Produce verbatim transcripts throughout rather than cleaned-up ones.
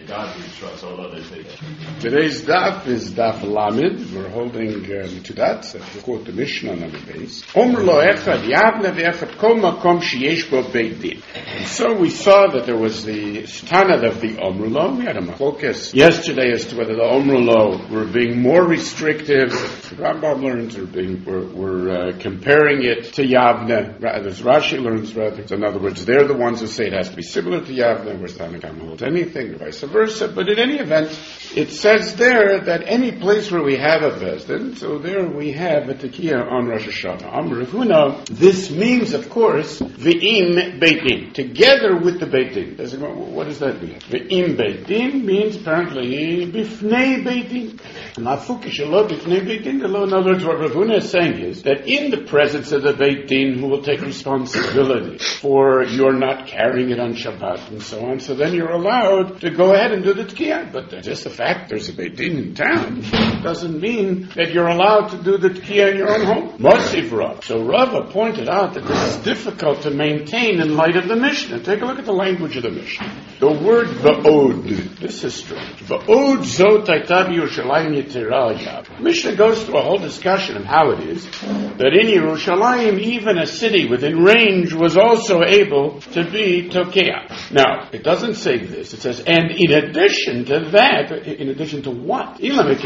God we trust, although they say that. Today's daf is daf Lamed. We're holding um, to that. So we quote the Mishnah on the base. Omer lo echad yavne ve'echad kol makom sheyesh bo beit din. So we saw that there was the standard of the Omer lo. We had a machlokas yesterday as to whether the Omer lo were being more restrictive. The Rambam learns, or being, we're, we're uh, comparing it to Yavne. As Rashi learns, rather. So in other words, they're the ones who say it has to be similar to Yavne, whereas Tanakh holds anything, or vice versa. But in any event, it says there that any place where we have a Bezdin, so there we have a Tekiah on Rosh Hashanah. Amr Rav Huna, this means, of course, V'im Beit Din, together with the Beit Din. What does that mean? V'im Beit Din means apparently Bifnei Beit Din. Mafukish Elo Bifnei Beit Din. In other words, what Rav Huna is saying is that in the presence of the Beit Din, who will take responsibility for your not carrying it on Shabbat and so on, so then you're allowed to go ahead and do the Tekiah. But just the fact there's a Beit Din in town doesn't mean that you're allowed to do the Tekiah in your own home. Mosiv Rav. So Rava pointed out that this is difficult to maintain in light of the Mishnah. Take a look at the language of the Mishnah. The word Va'od, this is strange. Va'od zot hayta b'Yerushalayim yetera yav. Mishnah goes through a whole discussion of how it is that in Yerushalayim, even a city within range was also able to be Tekiah. Now, it doesn't say this. It says, and in addition to that, in addition to what?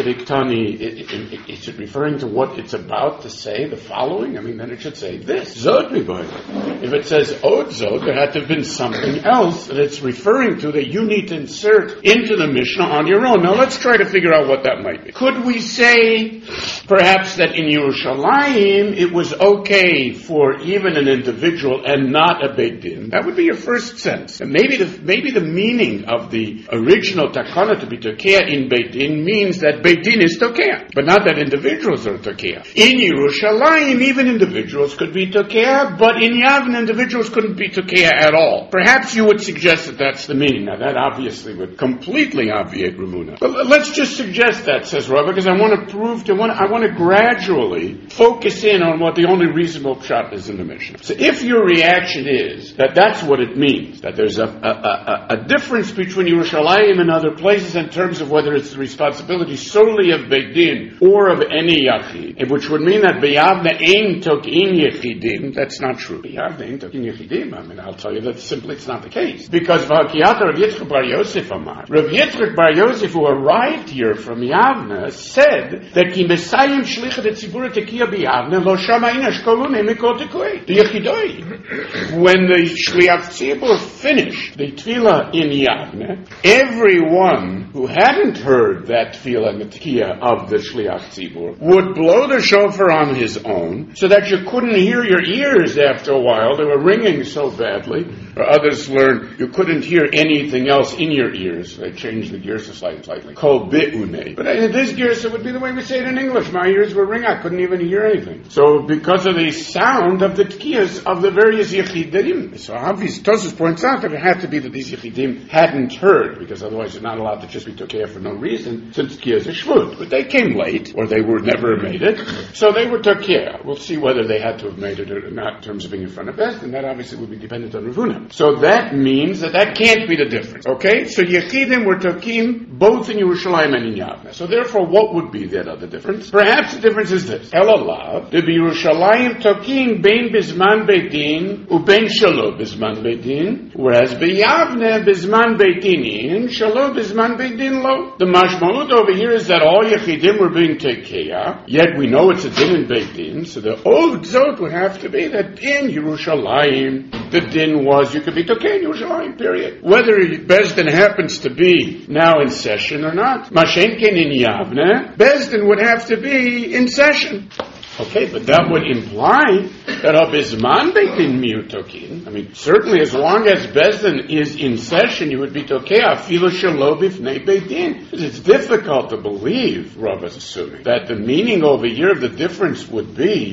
Is it referring to what it's about to say, the following? I mean, then it should say this. Zod miboyla. If it says od zod, there had to have been something else that it's referring to that you need to insert into the Mishnah on your own. Now, let's try to figure out what that might be. Could we say, perhaps, that in Yerushalayim, it was okay for even an individual and not a Beit Din? That would be your first sense. And maybe the, maybe the meaning of the original takana to be Tekiah in Beit Din means that Beit Din is Tekiah, but not that individuals are Tekiah. In Yerushalayim, even individuals could be Tekiah, but in Yavne, individuals couldn't be Tekiah at all. Perhaps you would suggest that that's the meaning. Now, that obviously would completely obviate Ramuna. But let's just suggest that, says Rav, because I want to prove to, I want to gradually focus in on what the only reasonable pshat is in the Mishnah. So if your reaction is that that's what it means, that there's a, a, a, a difference between Yerushalayim and other places in terms of whether it's the responsibility solely of Beit Din or of any Yachid, which would mean that B'Yavne ein tokin Yechidim, that's not true. B'Yavne ein tokin Yechidim, I mean, I'll tell you that simply it's not the case. Because V'Hakiyata Rav Yitzchak Bar Yosef Amar, Rav Yitzchak Bar Yosef, who arrived here from Yavne, said that Ki Mesayim Shlichat Etzibur Tekiah B'Yavne Lo Shama Inash Kolun Emikol Tekoi, the Yechidoi. When the Shliach Tzibur finished the Tefillah in Yavne, everyone who hadn't heard that Tefillah and the Tekiah of the Shliach Tzibur would blow the shofar on his own so that you couldn't hear your ears after a while. They were ringing so badly. Or others learned you couldn't hear anything else in your ears. They changed the gears slightly. slightly. Kol be'unei. But in this gears, it would be the way we say it in English. My ears were ringing. I couldn't even hear anything. So because of the sound of the Tekiyahs of the various Yechidim. So obviously, Tosfos points out that it had to be that these Yechidim hadn't heard, because otherwise you're not allowed to just be Tekiah for no reason, since Tekiah is a Shvut. But they came late, or they were never made it, so they were Tekiah. We'll see whether they had to have made it or not in terms of being in front of Bezdin, and that obviously would be dependent on Rav Huna. So that means that that can't be the difference. Okay? So Yechidim were Tekim both in Yerushalayim and in Yavne. So therefore, what would be that other difference? Perhaps the difference is this. Elalav, the Yerushalayim Tekim bein bizman Beit Din, ubein shalo bizman Beit Din, whereas B'Yavne bizman Beit Dinin, shalo bizman Beit Din lo. The mashmaut over here is that all Yechidim were being Tekiah, yet we know it's a din in Beit Din, so the old zot would have to be that in Yerushalayim, the din was you could be Tekiah in Yerushalayim, period. Whether Bezdin happens to be now in session or not. Mashenkin in Yavne, Bezdin would have to be in session. Okay, but that would imply that a bizman Beit Din miu tokin. I mean, certainly as long as Bezdin is in session, you would be Tekiah afilu shelo bifnei Beit Din. It's difficult to believe, Rav is assuming, that the meaning over here of the difference would be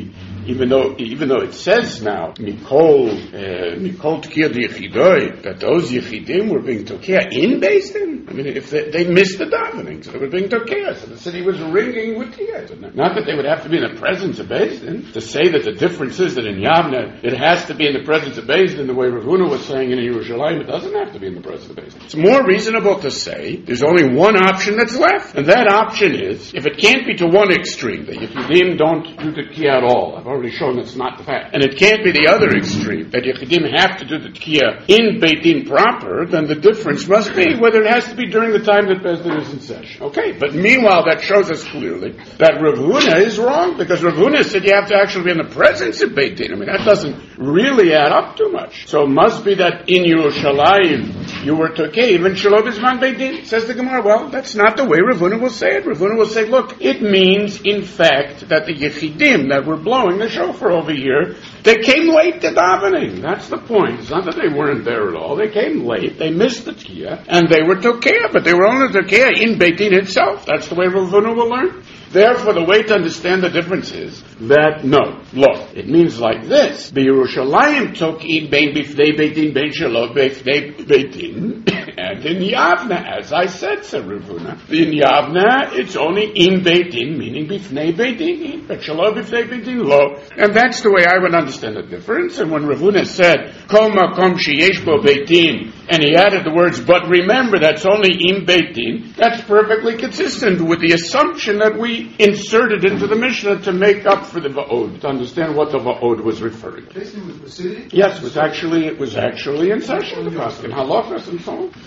even though even though it says now Mikol uh, Mikol Tkiya Yechidoi, that those Yechidim were being Tokia in Beis Din. I mean, if they, they missed the davening, so they were being Tokia, so the city was ringing with Tkiya. Not that they would have to be in the presence of Beis Din. To say that the difference is that in Yavne it has to be in the presence of Beis Din, the way Rav Huna was saying in Yerushalayim, it doesn't have to be in the presence of Beis Din. It's more reasonable to say there's only one option that's left, and that option is, if it can't be to one extreme, that Yechidim don't do the Tkiya at all, I've already shown that's not the fact, and it can't be the other extreme, that Yechidim have to do the Tkiya in Beit Din proper, then the difference must be whether it has to be during the time that Beis Din is in session. Okay, but meanwhile that shows us clearly that Rav Huna is wrong, because Rav Huna said you have to actually be in the presence of Beit Din. I mean, that doesn't really add up too much. So it must be that in Yerushalayim you were Tokei, even Shalom Bisman Beit Din. Says the Gemara, well, that's not the way Rav Huna will say it. Rav Huna will say, look, it means, in fact, that the Yechidim that were blowing the shofar over here, they came late to davening. That's the point. It's not that they weren't there at all. They came late, they missed the Tkiya, and they were Tokei, but they were only Tokei in Beit Din itself. That's the way Rav Huna will learn. Therefore, the way to understand the difference is that, no, look, it means like this. B'Yerushalayim Tokin bein bifnei Beit Din bein shelo bifnei Beit Din. And in Yavna, as I said, said Rav Huna, in Yavna, it's only in Beit Din, meaning bifnei Beit Din, but shelo bifnei Beit Din lo. And that's the way I would understand the difference. And when Rav Huna said, Kol makom sheyesh bo Beit Din, and he added the words, but remember, that's only in Beit Din, that's perfectly consistent with the assumption that we inserted into the Mishnah to make up for the Va'od, to understand what the Va'od was referring to. Yes, it was actually, it was actually in session, the Paskin, halachas and so on.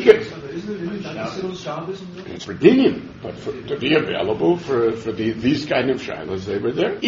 It's for Dinyan, but for, to be available for, for the, these kind of shilas, they were there.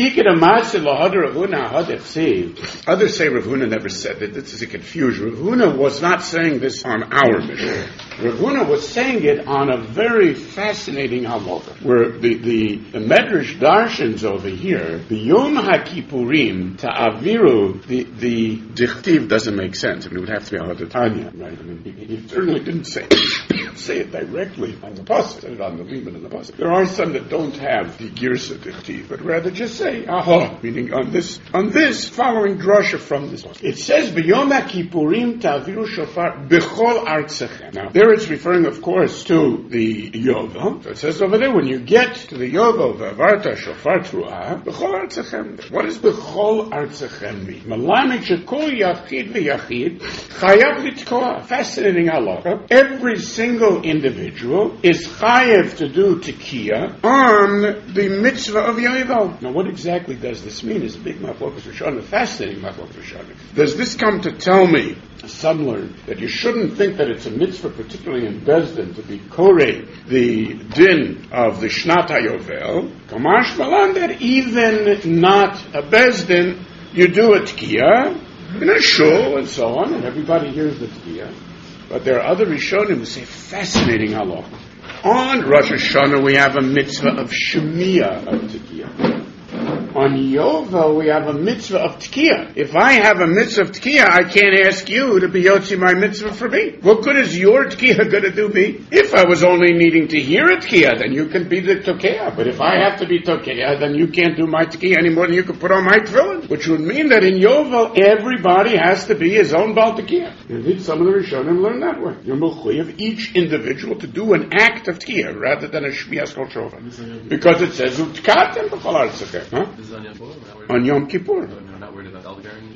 Others say Rav Huna never said it. This is a confusion. Rav Huna was not saying this on our Mishnah. Rav Huna was saying it on a very fascinating halacha, where the, the, the Medrash Darshans over here, the Yom HaKippurim Ta'aviru, the, the Dichtiv doesn't make sense. I mean, it would have to be Hadatanya, right? I mean, he, he certainly didn't say it, say it directly on the pasuk, said it on the Liman and the pasuk. There are some that don't have the Girsa Dichtiv, but rather just say, aha, meaning on this, on this, following drasha from this pasuk. It says, B'Yom HaKippurim Ta'aviru Shofar B'chol Artsechem. Now, there it's referring, of course, to the Yovel. So it says over there, when you get to the Yovel, V'avarta Shofar Truah, B'chol Artsechem. What does B'chol Artsechem mean? Malamik Shekol Yachid V'Yachid Chayav Litkoa. Fascinating halacha. Every single individual is chayav to do tekiya on the mitzvah of Yovel. Now, what exactly does this mean? It's a big machlokas Rishonim, a fascinating machlokas Rishonim. Does this come to tell me, some learn, that you shouldn't think that it's a mitzvah, particularly in Beis Din, to be korei the din of the Shnat HaYovel? Kamash malan, that even not a Beis Din, you do a tekiya in a shul and so on, and everybody hears the tekiya. But there are other Rishonim who say fascinating halacha. On Rosh Hashanah we have a mitzvah of Shemiyah of Tekiya. On Yovel, we have a mitzvah of Tekiya. If I have a mitzvah of Tekiya, I can't ask you to be Yotzi my mitzvah for me. What good is your Tekiya going to do me? If I was only needing to hear a Tekiya, then you can be the Tekiya. But if I have to be Tekiya, then you can't do my Tekiya any more than you can put on my tefillin. Which would mean that in Yovel, everybody has to be his own Baal Tekiya. Indeed, some of the Rishonim learn that way. You're mechuyev of each individual to do an act of Tekiya rather than a Shmiyas Kol Shofar. Because it says, Utkatem b'chol artzechem. Huh? This is on Yom Kippur? On Yom Kippur. No, no, not worried about elderberry.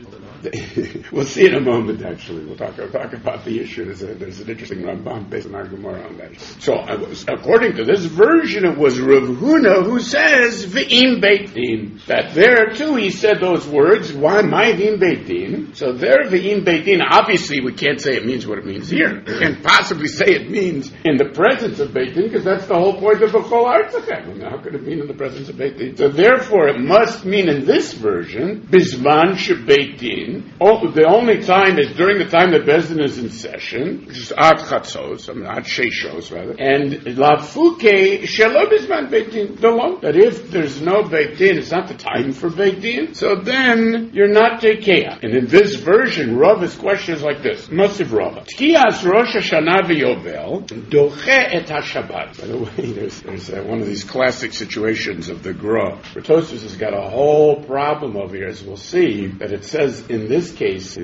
We'll see in a moment, actually. We'll talk, we'll talk about the issue. There's, a, there's an interesting Rambam based on our Gemara on that. So, I was, according to this version, it was Rav Huna who says, V'im Beit Din. That there, too, he said those words, why my V'im Beit Din? So there, V'im Beit Din, obviously we can't say it means what it means here. We can't possibly say it means in the presence of Beit Din, because that's the whole point of B'chol Artzechem. How could it mean in the presence of Beit Din? So therefore, it must mean in this version, Bizman She Beit Din, Din. Oh, the only time is during the time that Beis Din is in session, which is Ad Chatzos, I mean, Ad Sheishos, rather, and Lafuke Shelo Bizman Beit Din, the law, that if there's no Beit Din, it's not the time for Beit Din, so then you're not Tekeah. And in this version, Rava's question is like this, Masiv Rava. Tkiyas Rosh Hashanah v'Yovel, Doche et HaShabbat. By the way, there's, there's uh, one of these classic situations of the Gra. Tosfos has got a whole problem over here, as we'll see, that it says in this case, uh,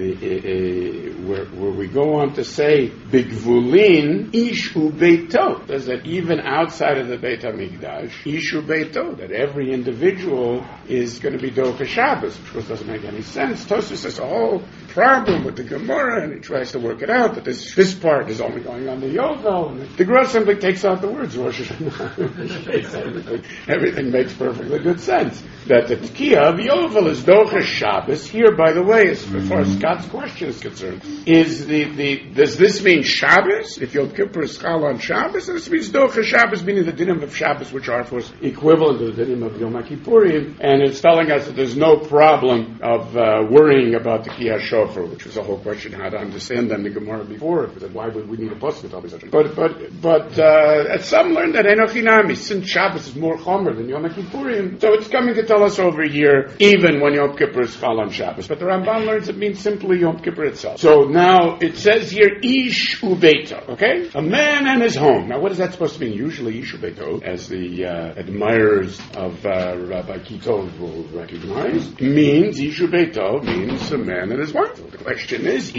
uh, where, where we go on to say, Bigvulin Ishu Beito. Says that even outside of the Beit HaMikdash, Ishu Beito, that every individual is going to be Doche Shabbos, which of course doesn't make any sense. Tosfos has a whole problem with the Gemara, and he tries to work it out, that this, this part is only going on the Yovel, and the Gra simply takes out the words Rosh Hashanah. everything, everything makes perfectly good sense. That the Tekiah of Yovel is Doche Shabbos. Here, by the way, as far as Scott's question is concerned, is the, the does this mean Shabbos? If Yom Kippur is Chal on Shabbos, this means Doche Shabbos, meaning the dinim of Shabbos, which are, of course, equivalent to the dinim of Yom Kippurim, and it's telling us that there's no problem of uh, worrying about the Tekiah Shofar, which was a whole question how to understand them in the Gemara before. Why would we need a pasuk to tell me such a thing? But but but uh, some learned that Enochinami, since Shabbos is more chomer than Yom Kippurim, so it's coming to tell us over here, even when Yom Kippur is Chal on Shabbos. But the Ramban learns it means simply Yom Kippur itself. So now it says here Ish Ubeito, okay, a man and his home. Now what is that supposed to mean? Usually Ish Ubeito, as the uh, admirers of uh, Rabbi Kitov will recognize, means Ish Ubeito means a man and his wife. So the question is,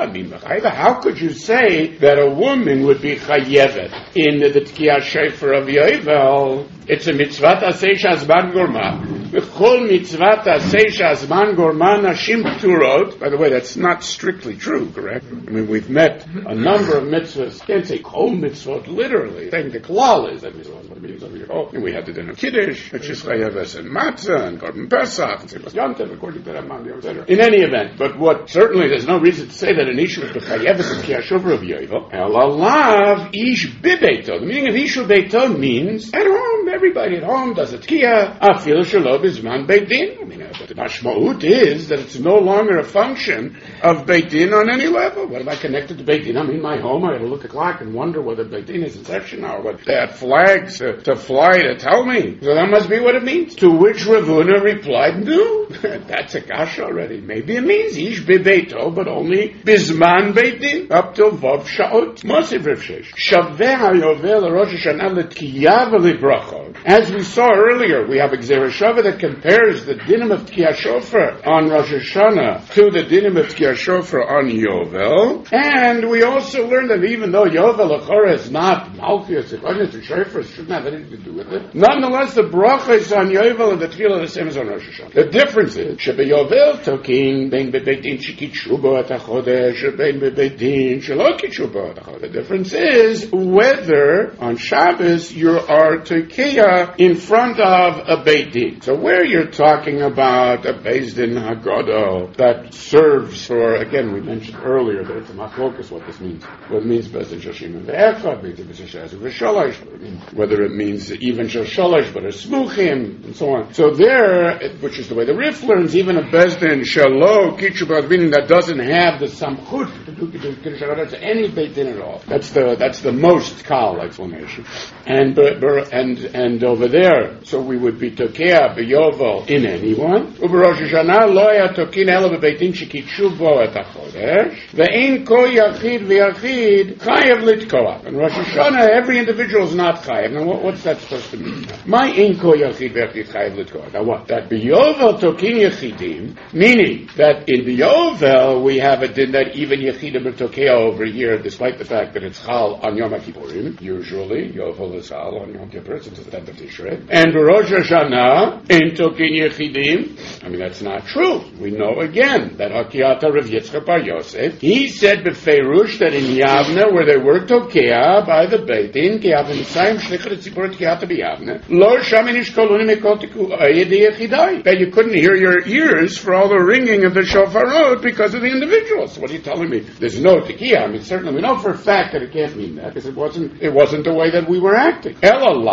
how could you say that a woman would be chayevet in the Tkiyah Shofar of Yovel? It's a mitzvah aseh shazman gorma. V'chol mitzvah aseh shazman gorma nashim pturot. By the way, that's not strictly true, correct? I mean, we've met a number of mitzvahs. Can't say kol mitzvot literally. Saying the klal is that mitzvah. What it means over here. Oh, and we had the din of Kiddush, which is chayeves and matzah and korban pesach and seibas yantev according to Ramban, et cetera. In any event, but what certainly there's no reason to say that an issue is the chayeves and Tkiyah Shofar of Yovel. Elalav ish bibeito. The meaning of ish bibeito means at home. Everybody at home does a Tkiyah. Afil shelo bizman Beit Din. I mean, uh, but the mashmaut is that it's no longer a function of Beit Din on any level. What am I connected to Beit Din? I'm in my home. I got to look at the clock and wonder whether Beit Din is in session now, or what they have flags uh, to fly to tell me. So that must be what it means. To which Ravuna replied, no, that's a kasha already. Maybe it means ish bibeito, but only bizman Beit Din up till vav shaot. Masiv Rav Sheish. Shaveh hayovel Rosh Hashanah l'tkiyah v'libracha. As we saw earlier, we have a Gzera Shava that compares the dinim of Tkiyah Shofar on Rosh Hashanah to the dinim of Tkiyah Shofar on Yovel. And we also learned that even though Yovel Achora is not Malchus, and Shofar shouldn't have anything to do with it, nonetheless the bracha is on Yovel and the Tefillah the same as on Rosh Hashanah. The difference is, Shebe Yovel Tokin, Ben Bebeit Din Shekitshu Bo Et HaChodesh, Ben Bebeit Din Shelo Kitshu Bo Et HaChodesh. The difference is whether on Shabbos you are Tekeah in front of a Beit Din. So where you're talking about a Beis Din Haggadah that serves for, again, we mentioned earlier that it's a machlokas what this means. What it means Beis Din Shoshim and Ve'echad, Beis Din B'Sheshes V'Sholosh, whether it means even Shosholosh but a Smuchim, and so on. So there, which is the way the Rif learns, even a Beis Din Shelo Kitchu B'Advin that doesn't have the Samchut to do Kiddush Haggadah to any Beit Din at all. That's the that's the most kal explanation. And and and over there, so we would be Tekeah b'Yovel in anyone. U'b'Rosh Hashanah lo ya tokin ela b'Beit Din shekitshu bo et hachodesh ve'ein ko yachid v'yachid chayev litkoah. In Rosh Hashanah, every individual is not chayev. Now, what, what's that supposed to mean? My ein ko yachid v'yachid chayev litkoah. Now, what? That b'Yovel tokin yachidim, meaning that in b'Yovel we have a din that even yachidim are Tekeah over here, despite the fact that it's chal on Yom Kippurim. Usually, Yovel is chal on Yom Kippur, since it's the tenth of Tishrei. And Rosh Hashanah in Tokin Yechidim. I mean, that's not true. We know again that Hakiyata Rav Yitzchak Bar Yosef, he said b'Feirush that in Yavne, where they were Tokeah by the Beit Din, ki Yavne Mitzrayim shlichat tzibur Hakiyata b'Yavne, lo shamin ishkoluni mikol tiku ayedi yechidai. That you couldn't hear your ears for all the ringing of the shofarot because of the individuals. What are you telling me? There's no Tekiah. I mean, certainly we know for a fact that it can't mean that because it wasn't, it wasn't the way that we were acting. Elalav, what it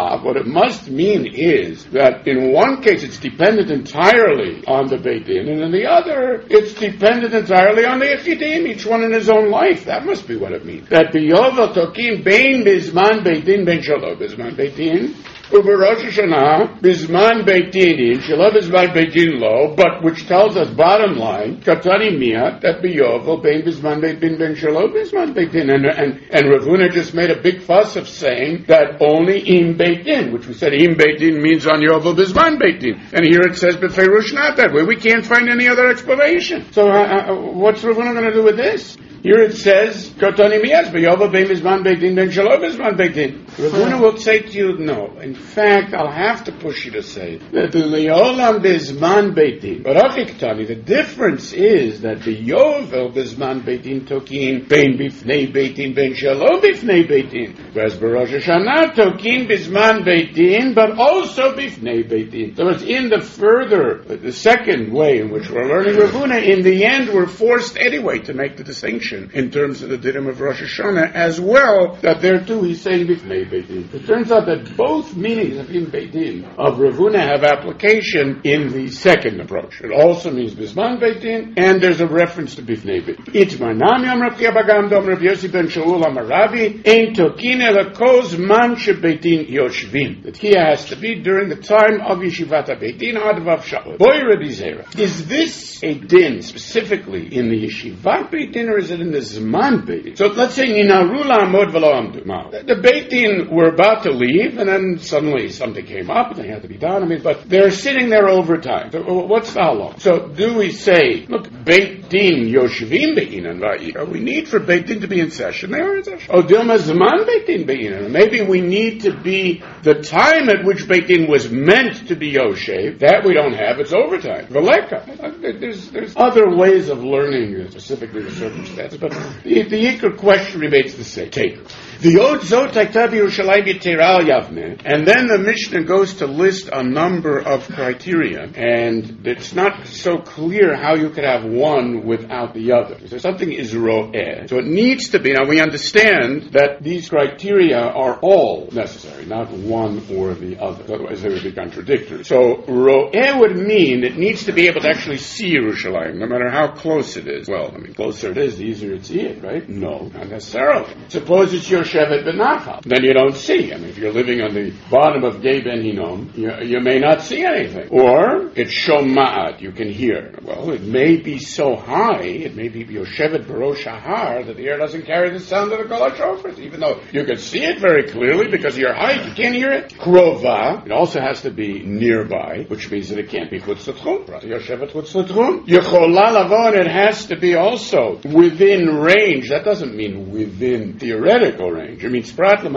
must mean is that in one case it's dependent entirely on the Beit Din, and in the other it's dependent entirely on the Yechidim, each one in his own life. That must be what it means. That biyovel tokin bein bizman Beit Din ben shelo bizman Beit Din. Uber Rosh Hashanah, Bisman Beit Din, Shelo Bisman Beit Din lo, but which tells us, bottom line, Katani Miyat, that Biyovel, Bein Bisman Beit Din, Ben Shelo Bisman Beit Din. And, and, and Rav Huna just made a big fuss of saying that only Im Beit Din, which we said Im Beit Din means on Yovel Bisman Beit Din. And here it says Befeirush not that way. We can't find any other explanation. So uh, uh, what's Rav Huna going to do with this? Here it says, Kotani miyaz, b'yova bein bizman beit din, ben shelo bizman beit din. Rav Huna will say to you, no. In fact, I'll have to push you to say that the leolam bizman beit din. But achiktani, the difference is that b'yovel bizman beit din tokin, bein bifnei beit din, ben shelo bifnei beit din. Whereas b'rosh Hashanah tokin bizman beit din, but also bifnei beit din. So it's in the further, the second way in which we're learning Rav Huna, in the end we're forced anyway to make the distinction in terms of the dinim of Rosh Hashanah as well, that there too he's saying Bifnei Beit Din. It turns out that both meanings of Im Beit Din of Rav Huna have application in the second approach. It also means Bisman Beit Din, and there's a reference to Bifnei Beit Din. Itmar Nam Yom Rav Chia Bagam Dom Rav Yossi Ben Shaul Amarabi Ein Tokin Ela Koz Man She Beit Din Yoshvim. The Kia has to be during the time of Yeshivat Beit Din Ad Vav Shaul. Boy Rabbi Zera. Is this a din specifically in the Yeshivat Beit Din, or is it in the Zman Beit Din? So let's say Ninaru La'amod V'lo Amdu. The Beit Din were about to leave, and then suddenly something came up, and they had to be done. I mean, but they're sitting there over time. So what's the halach? So do we say, look, Beit Din Yoshvim Be'inan Va'ira? We need for Beit Din to be in session. They are in session. Oh, Dilma Zman Beit Din Be'inan. Maybe we need to be the time at which Beit Din was meant to be Yoshev. That we don't have. It's overtime. V'leka. There's there's other ways of learning, specifically the circumstances. But the, the Iker question remains the same. Take it. The Od Zot Taktav Yerushalayim Yiteral Yavne, and then the Mishnah goes to list a number of criteria, and it's not so clear how you could have one without the other. So something is ro'eh. So it needs to be, now we understand that these criteria are all necessary, not one or the other. Otherwise they would be contradictory. So ro'eh would mean it needs to be able to actually see Yerushalayim, no matter how close it is. Well, I mean, closer it is, the easier to see it, right? No, not necessarily. Suppose it's your Shevet Benachal. Then you don't see. I mean, if you're living on the bottom of Gei Ben Hinnom, you, you may not see anything. Or it's Shoma'at, you can hear. Well, it may be so high, it may be Yoshevet Barosh Hahar, that the air doesn't carry the sound of the Kol HaShofar, even though you can see it very clearly because of your height, you can't hear it. Krova, it also has to be nearby, which means that it can't be Chutz L'Tchum. Yoshevet Chutz L'Tchum. Yechola Lavon, it has to be also within range. That doesn't mean within theoretical range. It means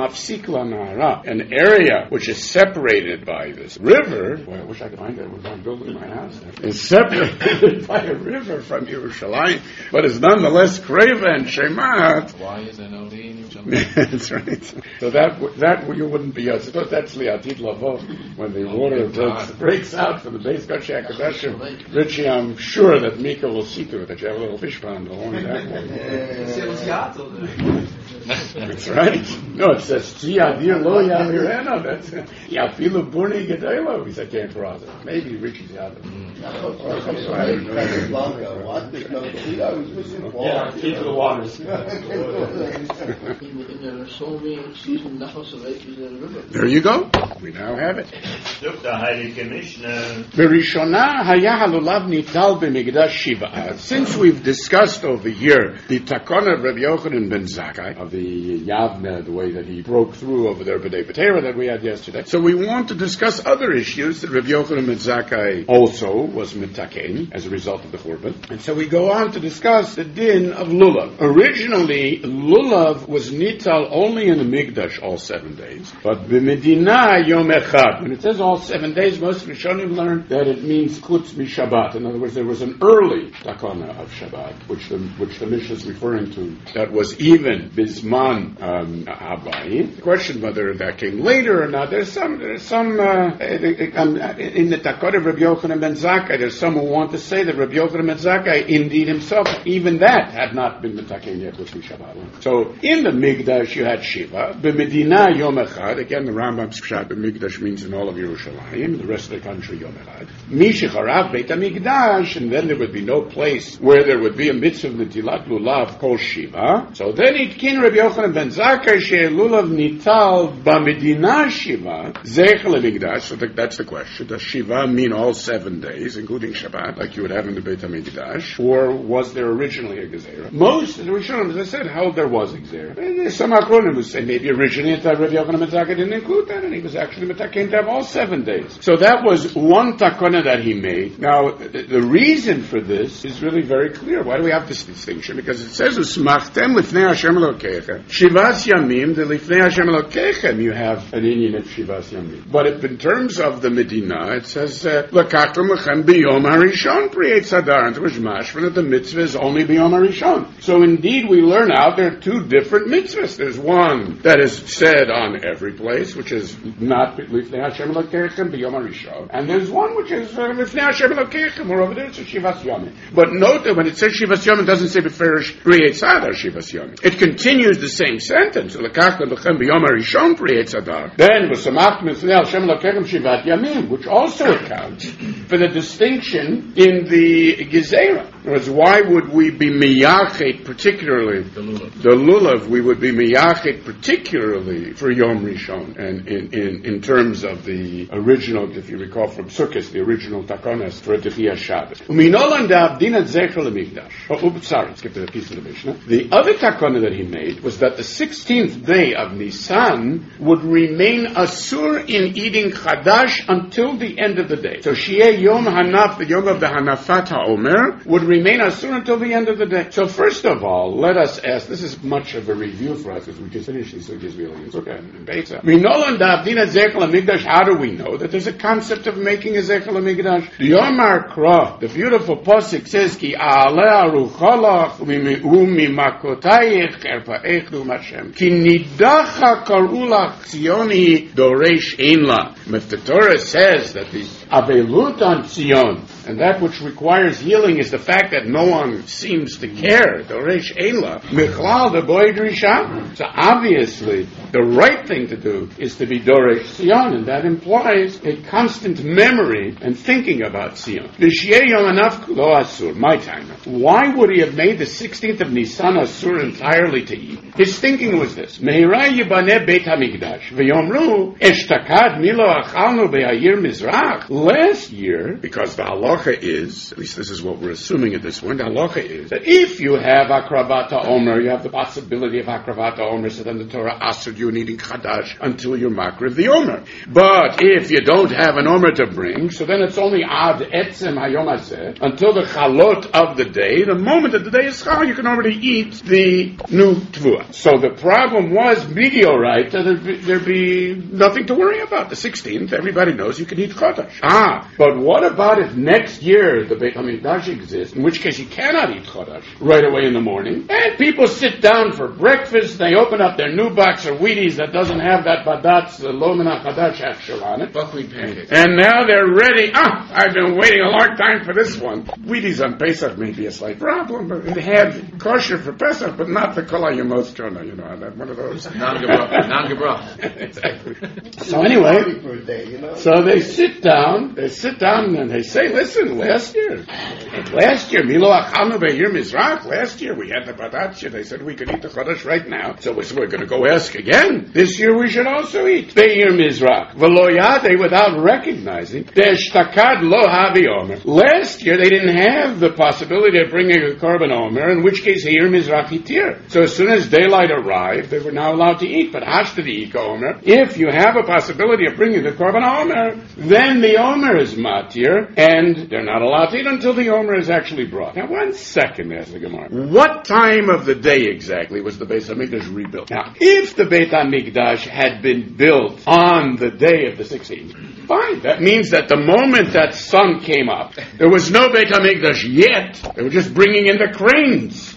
an area which is separated by this river. Boy, I wish I could find that when I'm building my house. Is separated by a river from Yerushalayim, but is nonetheless Kreva and Shemat. Why is there no D in Yerushalayim? That's right. So that that you wouldn't be. I suppose that's Liatid Lavot when the water breaks, breaks out from the base Gashia Kadashim. Richie, I'm sure that Mika will see to it that you have a little fish pond along that way. That's right. No, it says Tziyadir Lo Yamirena. That's Yafilu Burni Gedela. We said can't cross it. Maybe Richie's Yad. Yeah, keep to the waters. There you go. We now have it. Since we've discussed over here the Takon of Rabbi Yochanan ben Zakkai of the Yavne, the way that he broke through over there B'dei B'teira that we had yesterday. So we want to discuss other issues that Rabbi Yochanan ben Zakkai also was mitaken as a result of the Churban. And so we go on to discuss the din of Lulav. Originally, Lulav was nital only in the Mikdash all seven days. But b'Medina Yom Echad. When it says all seven days, most Rishonim learned that it means Chutz MiShabbat. In other words, there was an early takana of Shabbat, which the, which the Mishnah is referring to, that was even Bisman um, Habayim. The question whether that came later or not, there's some, there's some, uh, in the Takot of Rabbi Yochanan ben Zakkai, there's some who want to say that Rabbi Yochanan ben Zakkai, indeed himself, even that had not been mitaken yet with Shabbat. So, in the Mikdash you had Shiva. B'Medina Yom Echad. Again, the Rambam's Pshat B'Mikdash means in all of Yerushalayim. The rest of the country Yom Echad. Mishacharav Beit HaMikdash, and then there would be no place where there would be a mitzvah of Netilat Lulav called Shiva. So then Itkin Rabbi Yochanan ben Zakkai she'lulav nital b'Medina Shiva Zeichel HaMikdash. So that's the question. Does Shiva mean all seven days, including Shabbat, like you would have in the Beit HaMikdash? Or was there originally a Gezerah? Most of the Rishonim, as I said, held there was a Gezerah. And there's some Achronim who say maybe originally Rabbi Yochanan ben Zakkai didn't include that, and he was actually metaken to have all seven days. So that was one takana that he made. Now, the, the reason for this is really very clear. Why do we have this distinction? Because it says, Usmachtem lifnei Hashem Elokeichem. Shivas Yamim, the lifnei Hashem Elokeichem, you have an Indian of Shivas Yamim. But if in terms of the Medina, it says, Lakachtem lechem biyom harishon pri'et sadar, and it was mashma that the mitzvah is only biyom harishon. So indeed, we learn out there are two different mitzvahs. There's one that is said on every place, which is not lifnei Hashem Elokeichem biyom harishon, and there's one which is lifnei Hashem Elokeichem, or over there it's a Shivas Yamim. But note that when it says Shivas Yamim, it doesn't say beferish pri'et sadar Shivas Yamim. It continues the same sentence. Lakachtem lechem biyom harishon pri'et sadar. Then v'samachtem lifnei Hashem Elokeichem Shivat Yamim, which also accounts for the distinction in the Gezerah. Whereas why would we be miyachet particularly The lulav. the lulav? We would be miyachet particularly for Yom Rishon, and in, in, in terms of the original, if you recall from Sukkot, the original takonas for Techiyah Shabbos. Uminolan da'avdina zecher lemikdash. Oh, oops, sorry, skip the piece of the Mishnah. The other takona that he made was that the sixteenth day of Nisan would remain asur in eating chadash until the end of the day. So Shieh Yom Hanaf, the Yom of the Hanafat HaOmer, would remain asur until the end of the day. So first of all, let us ask, this is much of a review for us, because we just finished these suggestions. It's okay, in Beitza. Minolan da'avdina zecher lemikdash, how do we know that there's a concept of making a zecher lemikdash? The Yomar Kra, the beautiful pasuk says, Ki a'aleh aruchalach u'mimakotayich erpa'ech l'um Hashem. Ki nidacha karulach Tzioni doresh einla. If the Torah says that the avelut on Tzion, and that which requires healing, is the fact that no one seems to care, doresh einla, michlal the boy drisha. So obviously, the right thing to do is to be doresh Tzion, and that implies a constant memory and thinking about Tzion. L'shiyeh yom hanaf lo asur, my time. Why would he have made the sixteenth of Nisan asur entirely to eat? His thinking was this: Meira yibaneh Beit Hamikdash v'yomru eshtakad milo achalnu be'ayir mizrach. Last year, because the halacha is, at least this is what we're assuming at this point, the halacha is that if you have akravat ha'omer, you have the possibility of akravat ha'omer, so then the Torah asud you eating chadash until you're makriv the omer. But if you don't have an omer to bring, so then it's only ad etzem hayom hazeh until the chalot of the day. The moment that the day is chal, you can already eat the new tvua. So the problem was meteorite, that there'd be, there'd be nothing to worry about. The sixteenth, everybody knows you can eat chadash. Ah, but what about if next year the Beit HaMikdash exists, in which case you cannot eat chadash right away in the morning, and people sit down for breakfast, they open up their new box of Wheaties that doesn't have that badatz, the lo min hachadash actual on it, Buckwheat pancakes. and now they're ready. Ah, I've been waiting a long time for this one. Wheaties on Pesach may be a slight problem, but it had kosher for Pesach, but not the kol hayomos chona, you know, that one of those. Non-gebra. Non-gebra. Exactly. So anyway, so they sit down, they sit down and they say, listen, last year, last year, Milo Achanu Be'ir Mizrach, last year we had the Badatsha, they said we could eat the Chodesh right now, so we're going to go ask again. This year we should also eat Be'ir Mizrach. V'lo yadei, without recognizing, De'eshtakad lo havi omer. Last year they didn't have the possibility of bringing a korban omer, in which case Be'ir Mizrach hitir. So as soon as daylight arrived, they were now allowed to eat. But hashtadi ika omer, if you have a possibility of bringing the korban omer, then the omer is matir, and they're not allowed to eat until the omer is actually brought. Now, one second, asked the Gemara. What time of the day exactly was the Beit HaMikdash rebuilt? Now, if the Beit HaMikdash had been built on the day of the sixteenth, fine. That means that the moment that sun came up, there was no Beit HaMikdash yet. They were just bringing in the cranes.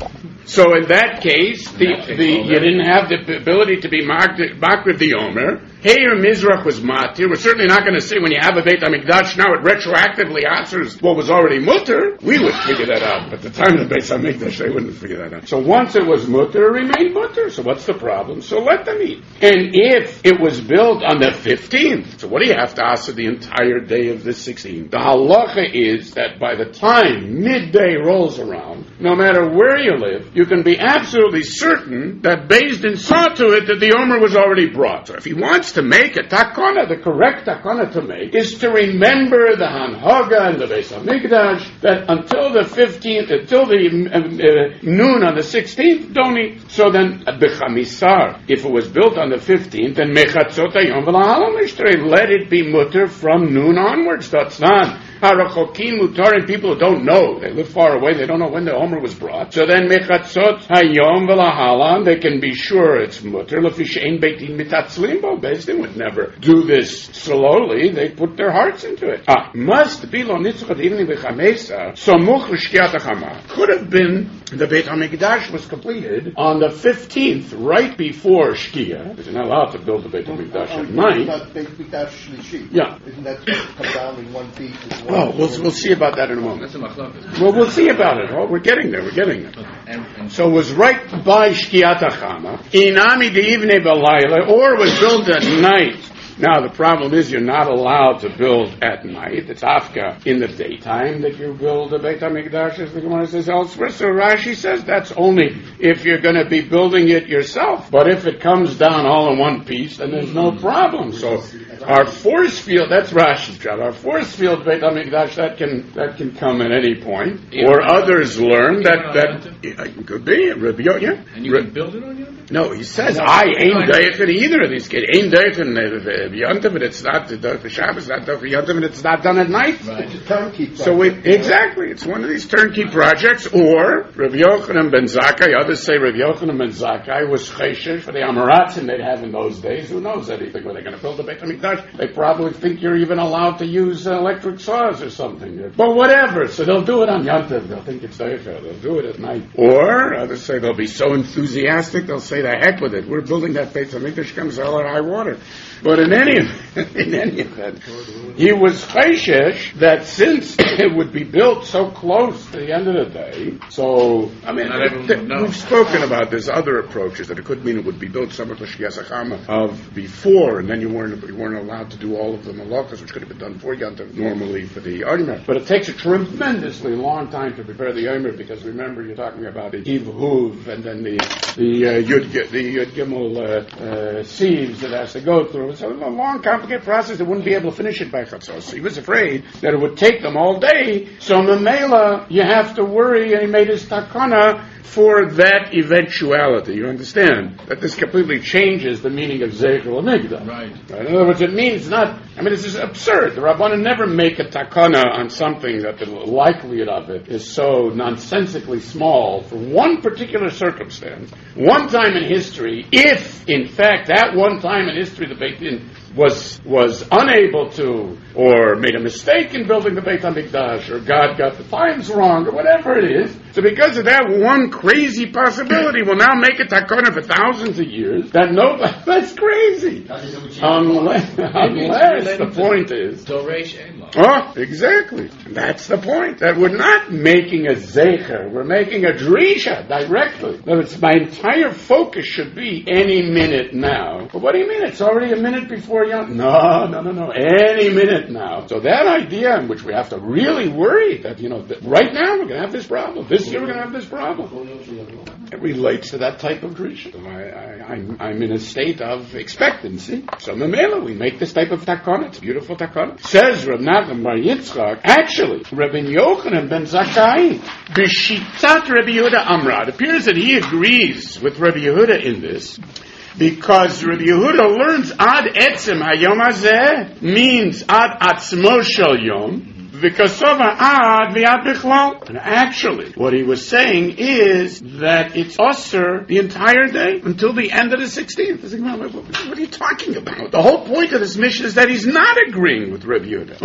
So in that case, the, the you didn't have the ability to be makriv the Omer. Heir Mizrach was matir. We're certainly not going to say when you have a Beit HaMikdash now it retroactively answers what was already mutter. We would figure that out. But at the time of the Beit HaMikdash, they wouldn't figure that out. So once it was mutter, it remained mutter. So what's the problem? So let them eat. And if it was built on the fifteenth, so what do you have to ask the entire day of the sixteenth? The halacha is that by the time midday rolls around, no matter where you live, you can be absolutely certain that Beis Din saw to it that the Omer was already brought. So if he wants to make a takana, the correct takana to make is to remember the Hanhaga and the Beis HaMikdash, that until the fifteenth, until the uh, uh, noon on the sixteenth, don't eat. So then, b'chamisar, if it was built on the fifteenth, then mechatzot hayom v'lahalam ishtrei, let it be mutter from noon onwards. That's not. Harachokin mutarim, people who don't know, they live far away, they don't know when the Omer was brought. So then mechatzot hayom v'lahalam, they can be sure it's mutter. Lefi she'ein beitin mitatzlim bo, Beis Din would never do this slowly, they put their hearts into it. Ah, must be lo nitzchot even b'chamesa, somuch l'shkiat hachama. Could have been the Beit HaMikdash was completed on the fifteenth, right before Shkia, because you're not allowed to build the Beit HaMikdash at night. Beit HaMikdash Shlishi. Yeah. Isn't that supposed to come down in one piece as well? Oh, we'll, we'll see about that in a moment. That's a machlokes. Well, we'll see about it. Oh, we're getting there. We're getting there. And, and So it was right by Shkiat HaChama, Inami de'ivnei b'layla, or it was built at night. Now, the problem is you're not allowed to build at night. It's afka in the daytime that you build a Beit HaMikdash, as the Gemara says elsewhere. So Rashi says that's only if you're going to be building it yourself. But if it comes down all in one piece, then there's no problem. So our force field, that's Rashi's job. Our force field Beit HaMikdash, that can that can come at any point. Or others learn that that it could be Rabbi Yo- yeah. and you can build it on your No, he says I ain't daich in either of these kids. Ain't daich in Yontif, and it's not the Shabbos, not the Yontif, and it's not done at night. Right. It's a turnkey project. So it, exactly, it's one of these turnkey projects. Or Rav Yochanan ben Zakkai, others say Rav Yochanan ben Zakkai was cheshish for the Amaratzim they'd have in those days. Who knows anything? Were they going to build a Beit HaMikdash? They probably think you're even allowed to use uh, electric saws or something. But whatever. So they'll do it on Yontif. They'll think it's deicha. They'll do it at night. Or others say they'll be so enthusiastic they'll say the heck with it. We're building that Beit HaMikdash, comes hell or high water. But in any in any event, he was chayshish that since it would be built so close to the end of the day, so I mean, th- th- we've spoken about this other approaches that it could mean it would be built somewhat l'shkias hachama of before, and then you weren't you weren't allowed to do all of the malachas, which could have been done for Yantav normally for the Ardimer. But it takes a tremendously long time to prepare the Yomer, because remember you're talking about the Yivhuv and then the the uh, Yud the Yud Gimel uh, uh, sieves that has to go through. It's a long, complicated process. They wouldn't be able to finish it by Chatzos. So he was afraid that it would take them all day. So Mamela, you have to worry, and he made his takana for that eventuality. You understand? That this completely changes the meaning of Zecher L'Migdal. Right. In other words, it means not, I mean, this is absurd. The Rabbanan never make a takana on something that the likelihood of it is so nonsensically small for one particular circumstance, one time in history, if, in fact, that one time in history the Beit Din was was unable to, or made a mistake in building the Beit HaMikdash, or God got the times wrong, or whatever it is. So because of that one crazy possibility, we'll now make a takana for thousands of years. That no, that's crazy. Unless, unless the point is, oh, exactly. That's the point. That we're not making a zecher. We're making a drisha directly. That it's, my entire focus should be any minute now. But what do you mean? It's already a minute before Yom. No, no, no, no. Any minute now. So that idea in which we have to really worry that, you know, that right now we're going to have this problem. This year we're going to have this problem. It relates to that type of drisha. I, I, I'm, I'm in a state of expectancy. So Mamela, we make this type of takana. It's a beautiful takana. Says Rav Nachman Bar Yitzchak, actually, Rabbi Yochanan ben Zakkai, b'shitat Rabbi Yehuda Amra. It appears that he agrees with Rabbi Yehuda in this, because Rabbi Yehuda learns ad etzem hayom hazeh means ad atzmo shel yom, V'kasova ad v'ad bichlal. And actually, what he was saying is that it's usher the entire day until the end of the sixteenth. What are you talking about? The whole point of this mission is that he's not agreeing with Rabbi Yehuda.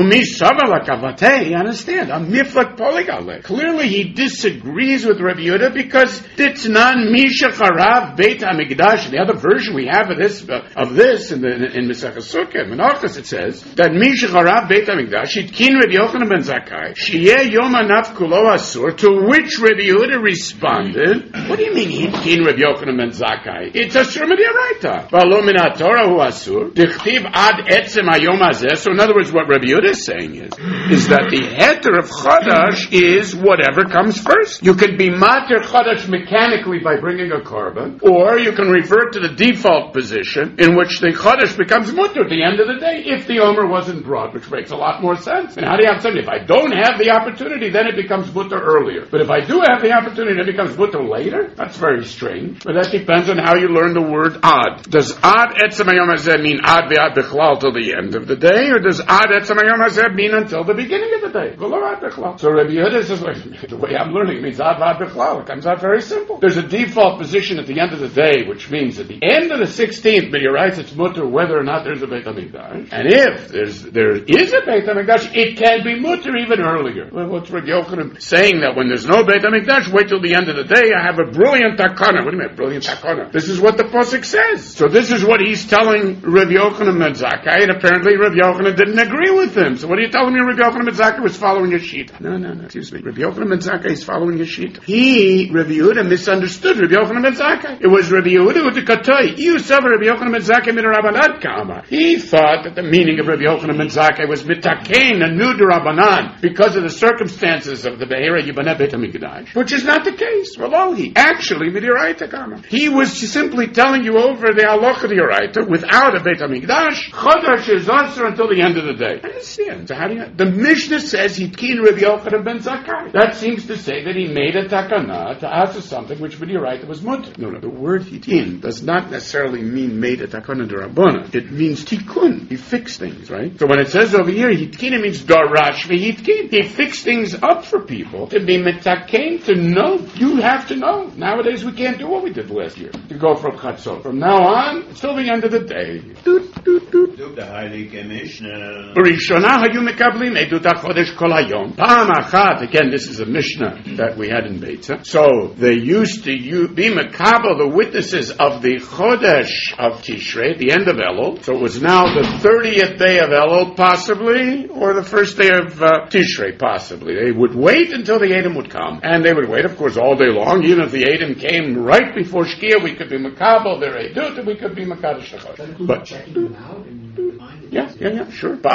You understand? A miflak poligale. Clearly, he disagrees with Rabbi Yehuda because Titnan Misha Charav Beit Hamikdash. The other version we have of this uh, of this in the in Masechah Sukkah, Menachos, it says that Misha Charav Beit Hamikdash Itkin Rabbi Yochanan ben Zakkai Shiyeh Yom Hanaf Kulo Asur. To which Rabbi Yehuda responded, "What do you mean Itkin Rabbi Yochanan ben Zakkai? It's Asur Midiraita. V'alo min haTorah hu Asur. Dichtiv ad etzem hayom hazeh." So in other words, what Rabbi Yehuda is saying is is that the heter of Chodesh is whatever comes first. You can be mater Chodesh mechanically by bringing a korban, or you can revert to the default position in which the Chodesh becomes mutter at the end of the day if the Omer wasn't brought, which makes a lot more sense. And how do you have something? If I don't have the opportunity, then it becomes mutter earlier. But if I do have the opportunity, it becomes mutter later? That's very strange. But that depends on how you learn the word ad. Does ad etzem hayom hazeh mean ad ve'ad bichlal till the end of the day, or does ad etzem hayom hazeh mean until the beginning of the day? So Rabbi Yehuda says, wait, the way I'm learning it means ad ve'ad bichlal. It comes out very simple. There's a default position at the end of the day, which means at the end of the sixteenth, but you're right, it's mutter whether or not there's a Beit HaMikdash. And if there's there is a Beit HaMikdash, it can be mutter even earlier. Well, what's Rabbi Yochanan saying that when there's no Beit HaMikdash, wait till the end of the day, I have a brilliant takana. What do you mean, brilliant takana? This is what the Pasuk says. So this is what he's telling Rabbi Yochanan ben Zakkai, and apparently Rabbi Yochanan didn't agree with him. So what are you telling me Rabbi Yochanan ben Zakkai was following his sheet? No, no, no, excuse me. Rabbi Yochanan ben Zakkai is following his sheet. He, Rabbi Yehuda, misunderstood Rabbi Yochanan ben Zakkai. It was Rabbi Yehuda with the katoi. You saw Rabbi Yochanan ben Zakkai min Rabbanan kama. He thought that the meaning of Rabbi Yochanan ben Zakkai was mitakein, a new Rabbanan, because of the circumstances of the Behera Yibaneh Beit HaMikdash, which is not the case. Well, he actually midiraita kama. He was simply telling you over the halacha d'oraita without a Beit HaMikdash. Chodesh is answer until the end of the day. I understand. So how do you? The Mishnah says he kin Rabbi Yochanan ben Zakkai. That seems to say that he made a takana to answer something which midiraita was mutter. No, no. The word hitin does not necessarily mean made a takana d'Rabbana. It means tikkun. He fixed things, right? So when it says over here hitkin, it means darash v'hitkin. He fixed things up for people to be metakein, to know. You have to know. Nowadays we can't do what we did last year. To go from chatzot. From now on, until the end of the day. Doot, doot, doot. The Heilige Mishnah. Rishonah hayu mekablim edut hachodesh kol hayom. Pa'am achat. Again, this is a Mishnah that we had in Beitza. So they used to use, be mekabel, the witnesses of the chodesh of Tishrei, the end of Elul. So it was now the thirtieth day of Elul, possibly, or the first day of uh, Tishrei, possibly. They would wait until the Edom would come, and they would wait, of course, all day long. Even if the Edom came right before Shkia, we could be mekabel their edut, and we could be mekadosh hachodesh. But checking them out and yeah, yeah, yeah, sure. One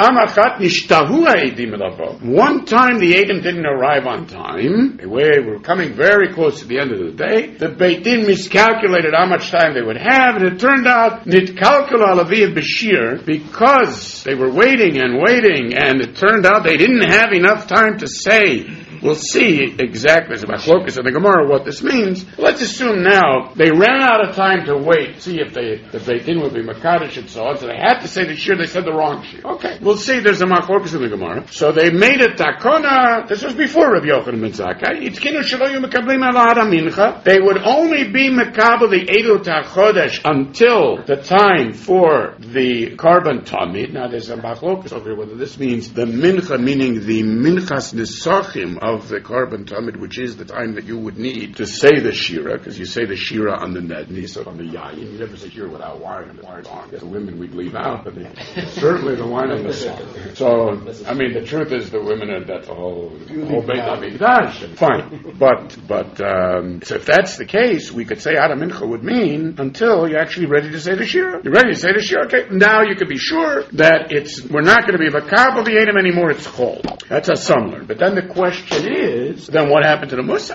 time the Edom didn't arrive on time. They were coming very close to the end of the day. The Beit Din miscalculated how much time they would have, and it turned out nitkalkal alaviv b'shir, because they were waiting and waiting, and it turned out they didn't have enough time to say. We'll see exactly as about Chlokas and the Gemara what this means. Let's assume now they ran out of time to wait, see if they the Beit Din would be Makadish and so on. So they had to say the shir, they said the wrong shir. Okay, we'll see. There's a Machlokas in the Gemara. So they made a takona. This was before Rabbi Yochanan ben Zakkai. Itkinu shelo yu mekablim ala hara mincha. They would only be mekabel the edut hachodesh until the time for the korban tamid. Now there's a Machlokas over here whether this means the mincha, meaning the minchas nisachim of the korban tamid, which is the time that you would need to say the shira, because you say the shira on the nisa, on the yayin. You never say shira without wine and the wine song. The women we'd leave out, but the, certainly the wine and the song. So, I mean, the truth is the women are that whole whole Beit HaMikdash. Fine, but but um, so if that's the case, we could say Ada Mincha would mean until you're actually ready to say the shira. You're ready to say the shira. Okay, now you could be sure that it's we're not going to be vakabel the Edom anymore. It's chol. That's a sumler. But then the question is, then what happened to the Musaf? Yeah.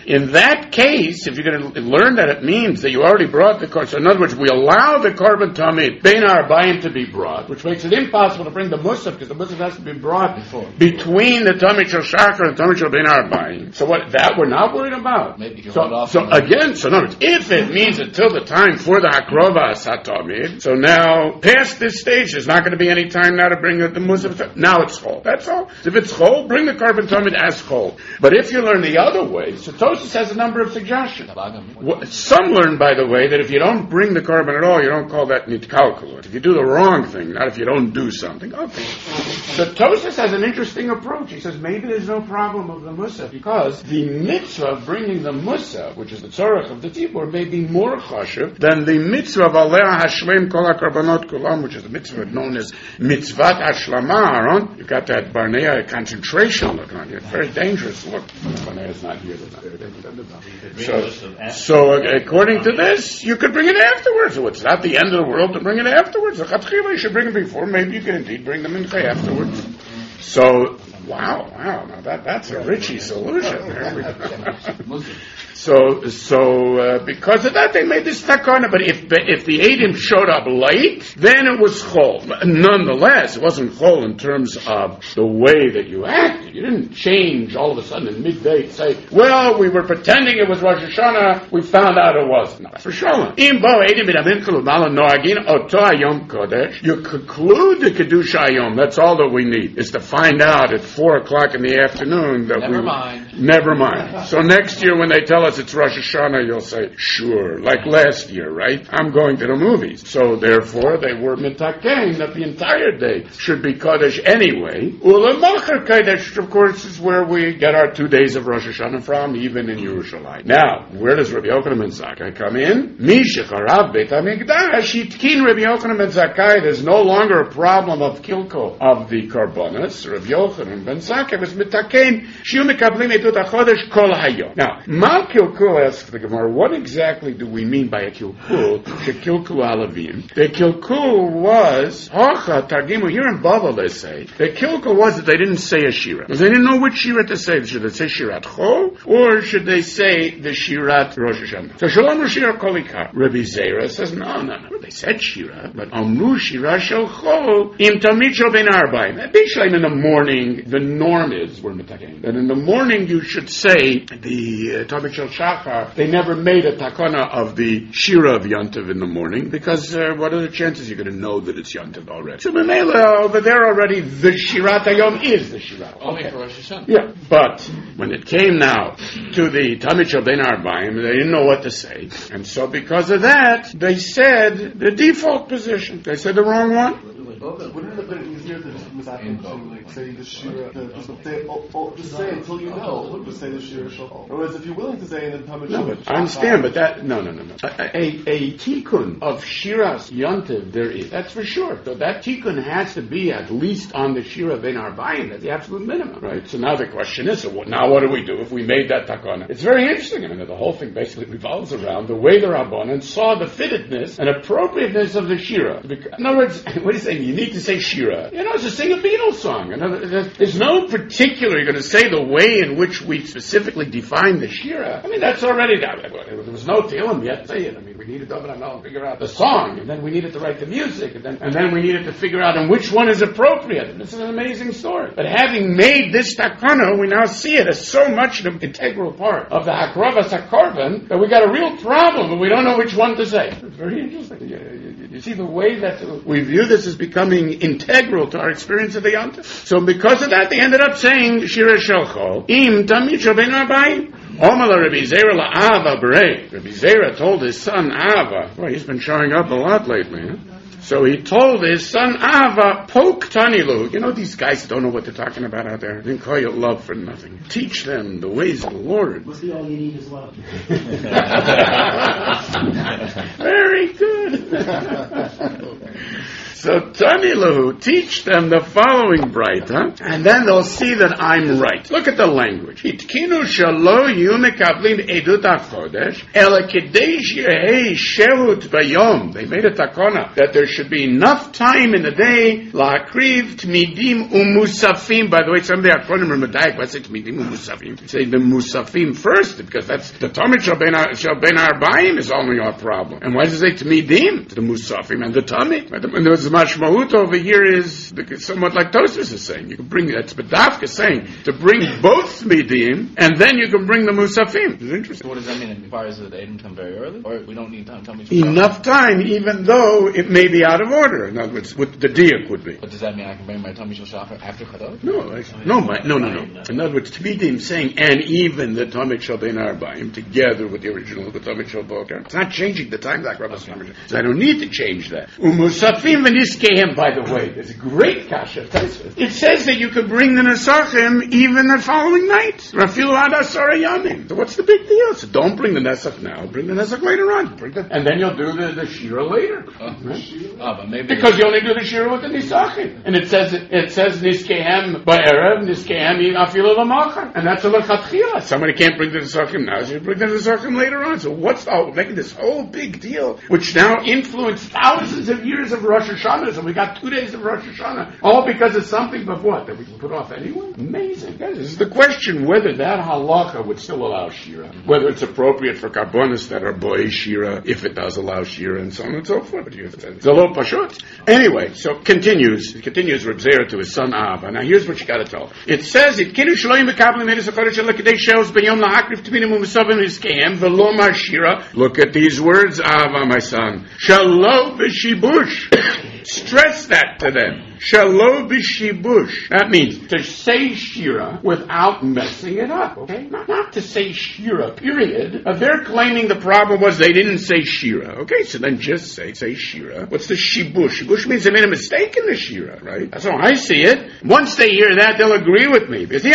in that case, if you're going to learn that it means that you already brought the korban, so in other words, we allow the korban tamid bein ha'arbayim to be brought, which makes it impossible to bring the musaf, because the musaf has to be brought Before. between the tamid shel shachar and the tamid shel bein ha'arbayim. So what, that we're not worried about. Maybe you so, hold off so again, so in other words, if it means until the time for the hakrova satamid, so now, past this stage, there's not going to be any time now to bring the, the musaf, now it's chol. That's all. If it's chol, bring the korban tamid as chol. But if you learn the other way, so Tosfos has a number of suggestions. Some learn, by the way, that if you don't bring the korban at all, you don't call that nitkalkulut. If you do the wrong thing, not if you don't do something. Okay. So Tosfos has an interesting approach. He says maybe there's no problem of the musaf because the mitzvah of bringing the musaf, which is the tzorach of the tzibur, may be more chashuv than the mitzvah of aleh hashlem kol hakorbanot kulam, which is the mitzvah known as mitzvat hashlama. Aaron, you've got that Barnea concentration look on you. It's very dangerous look. Barnea's not here. So, so according to this, you could bring it afterwards. So it's not the end of the world to bring it afterwards. The chatchila you should bring it before. Maybe you can indeed bring the mincha afterwards. So, wow, wow, now that that's a Richie solution. There we go. So, so uh, because of that, they made this takana. But if if the Eidim showed up late, then it was chol. Nonetheless, it wasn't chol in terms of the way that you acted. You didn't change all of a sudden in midday to say, "Well, we were pretending it was Rosh Hashanah. We found out it wasn't." No, for sure. You conclude the kedusha hayom. That's all that we need is to find out at four o'clock in the afternoon that never we. Mind. Never mind. So next year when they tell us it's Rosh Hashanah, you'll say, sure, like last year, right? I'm going to the movies. So therefore, they were mitaken that the entire day should be Kodesh anyway. Ulamacher Kodesh, of course, is where we get our two days of Rosh Hashanah from, even in Yerushalayim. Now, where does Rabbi Yochanan ben Zakkai come in? Mishacharav Beit HaMikdash, Yitkin Rabbi Yochanan ben Zakkai. There's no longer a problem of kilko of the karbonos. Rabbi Yochanan ben Zakkai was mitaken. Shiu mekablim etut hachodesh kol hayom. Now, Mal Kilkul asks the Gemara, what exactly do we mean by a Kilkul? Shekilkul alavim. The Kilkul was, Hacha Targimu, here in Bava they say, the Kilkul was that they didn't say a Shira. They didn't know which Shira to say. Should they say Shirat Chol, or should they say the Shirat Rosh Hashanah? So Shalom Shira Kolikar. Rabbi Zera says, no, no, no. They said Shira, but Amru Shira Shel Chol, Im Tamid Shel Ben Arbaim. Bishleim in the morning, the norm is, we're mitaken, that in the morning you should say the uh, Tamid Shel Shachar. They never made a takana of the Shira of Yontiv in the morning, because uh, what are the chances you're going to know that it's Yontiv already? So Memela, over there already, the Shirat Hayom is the Shirat. Only okay. for Rosh Hashanah. Yeah, but when it came now to the Tamid Shel Ben Arbaim, they didn't know what to say. And so because of that, they said the default position. They said the wrong one. Wouldn't it have been easier to just to like say the Shira, to just say, oh, oh, just say until you know, just say the Shira Shal. Whereas if you're willing to say and then Tamid No, but I understand, but that, no, no, no, no. A, a, a tikkun of Shiras Yontiv there is, that's for sure. So that tikkun has to be at least on the Shira Ben Arbaim, that's the absolute minimum, right? So now the question is, so what, now what do we do if we made that takana? It's very interesting. I mean, the whole thing basically revolves around the way the Rabbanan saw the fittedness and appropriateness of the Shira. In other words, what are you saying? You need to say Shira. You know, it's to sing a Beatles song. Another, there's no particular, you're going to say the way in which we specifically define the Shira. I mean, that's already, there was no Tehillim yet, say it. I mean, we needed to open up and figure out the song, and then we needed to write the music, and then, and then we needed to figure out on which one is appropriate. And this is an amazing story. But having made this takana, we now see it as so much an integral part of the Hakrovas HaKorban that we got a real problem, and we don't know which one to say. It's very interesting. You, you, you see the way that we view this as becoming integral to our experience of the Yontif. So because of that, they ended up saying Shira Shel Chol, Im Tamid Shel Ben Arbaim. Omala Rabbi Zera la'ava b'rei. Rabbi Zera told his son Ava. Boy, he's been showing up a lot lately, huh? So he told his son Ava, poke Tanilu. You know, these guys don't know what they're talking about out there. They call you love for nothing. Teach them the ways of the Lord. What's the all you need is love? Very good. So Tani Lahu, teach them the following Braita, and then they'll see that I'm right. Look at the language. Hitkinu shalo yu mekablim edut hachodesh, ela kedei shirehei shehut bayom. They made a takona that there should be enough time in the day, la'akriv tmidim umusafim. By the way, some of the akronim are medayik. Why say tmidim umusafim? Say the musafim first, because that's the Talmud shel ben arba'im is only our problem. And why does it say tmidim? The musafim and the Talmud. And there's the mashmahut over here is somewhat like Tosfos is saying. You can bring, that's Bedavka saying, to bring both tmidim, and then you can bring the musafim. It's interesting. So what does that mean? It requires that they didn't come very early? Or we don't need time? Tell me. Enough time, even though it may be out of order. In other words, what the diak would be. But does that mean I can bring my Talmud Shel Shachar after Chadosh? No, I, no, my, no, no, no. In other words, tmidim saying, and even the Talmud Shel Ben Arba'im, together with the original, the Talmud Shel Boker. It's not changing the time like Rabbi Slammer. So I don't need to change that. Umusafim v'niskehem, by the way, there's a great kasha. It says that you could bring the Nesachim even the following night. Rafilu ad asara yamim. So what's the big deal? So don't bring the Nesach now. Bring the Nesach later on. Bring the, and then you'll do the, the Shira later. Oh, right? oh, but maybe because you only do the Shira with the Nisachim. And it says it says Niskehem ba'erev, Niskehem afilu l'machar. And that's a lechatchila. Somebody can't bring the Nesachim now, so you bring the Nesachim later on. So what's the, oh, making this whole big deal, which now influenced thousands of years of Rosh Hashanah. So we got two days of Rosh Hashanah, all because of something but what? That we can put off anyway? Amazing. This is the question whether that halacha would still allow Shira. Whether it's appropriate for karbonis that are boy Shira, if it does allow Shira, and so on and so forth. It's a little pashut. Anyway, so continues, it continues Reb Zera to his son Abba. Now here's what you gotta tell. It says, it kinu shloim mekablim edus hachodesh shel kedei sheos b'yom la'akriv tmidim u'musavim niskehem v'lo mar Shira. Look at these words, Abba, my son. Shalo b'shibush. Stress that to them. Shalo b'shibush. That means to say Shira without messing it up. Okay, not, not to say Shira. Period. Uh, they're claiming the problem was they didn't say Shira. Okay, so then just say say Shira. What's the shibush? Shibush means they made a mistake in the Shira, right? That's how I see it. Once they hear that, they'll agree with me. If they're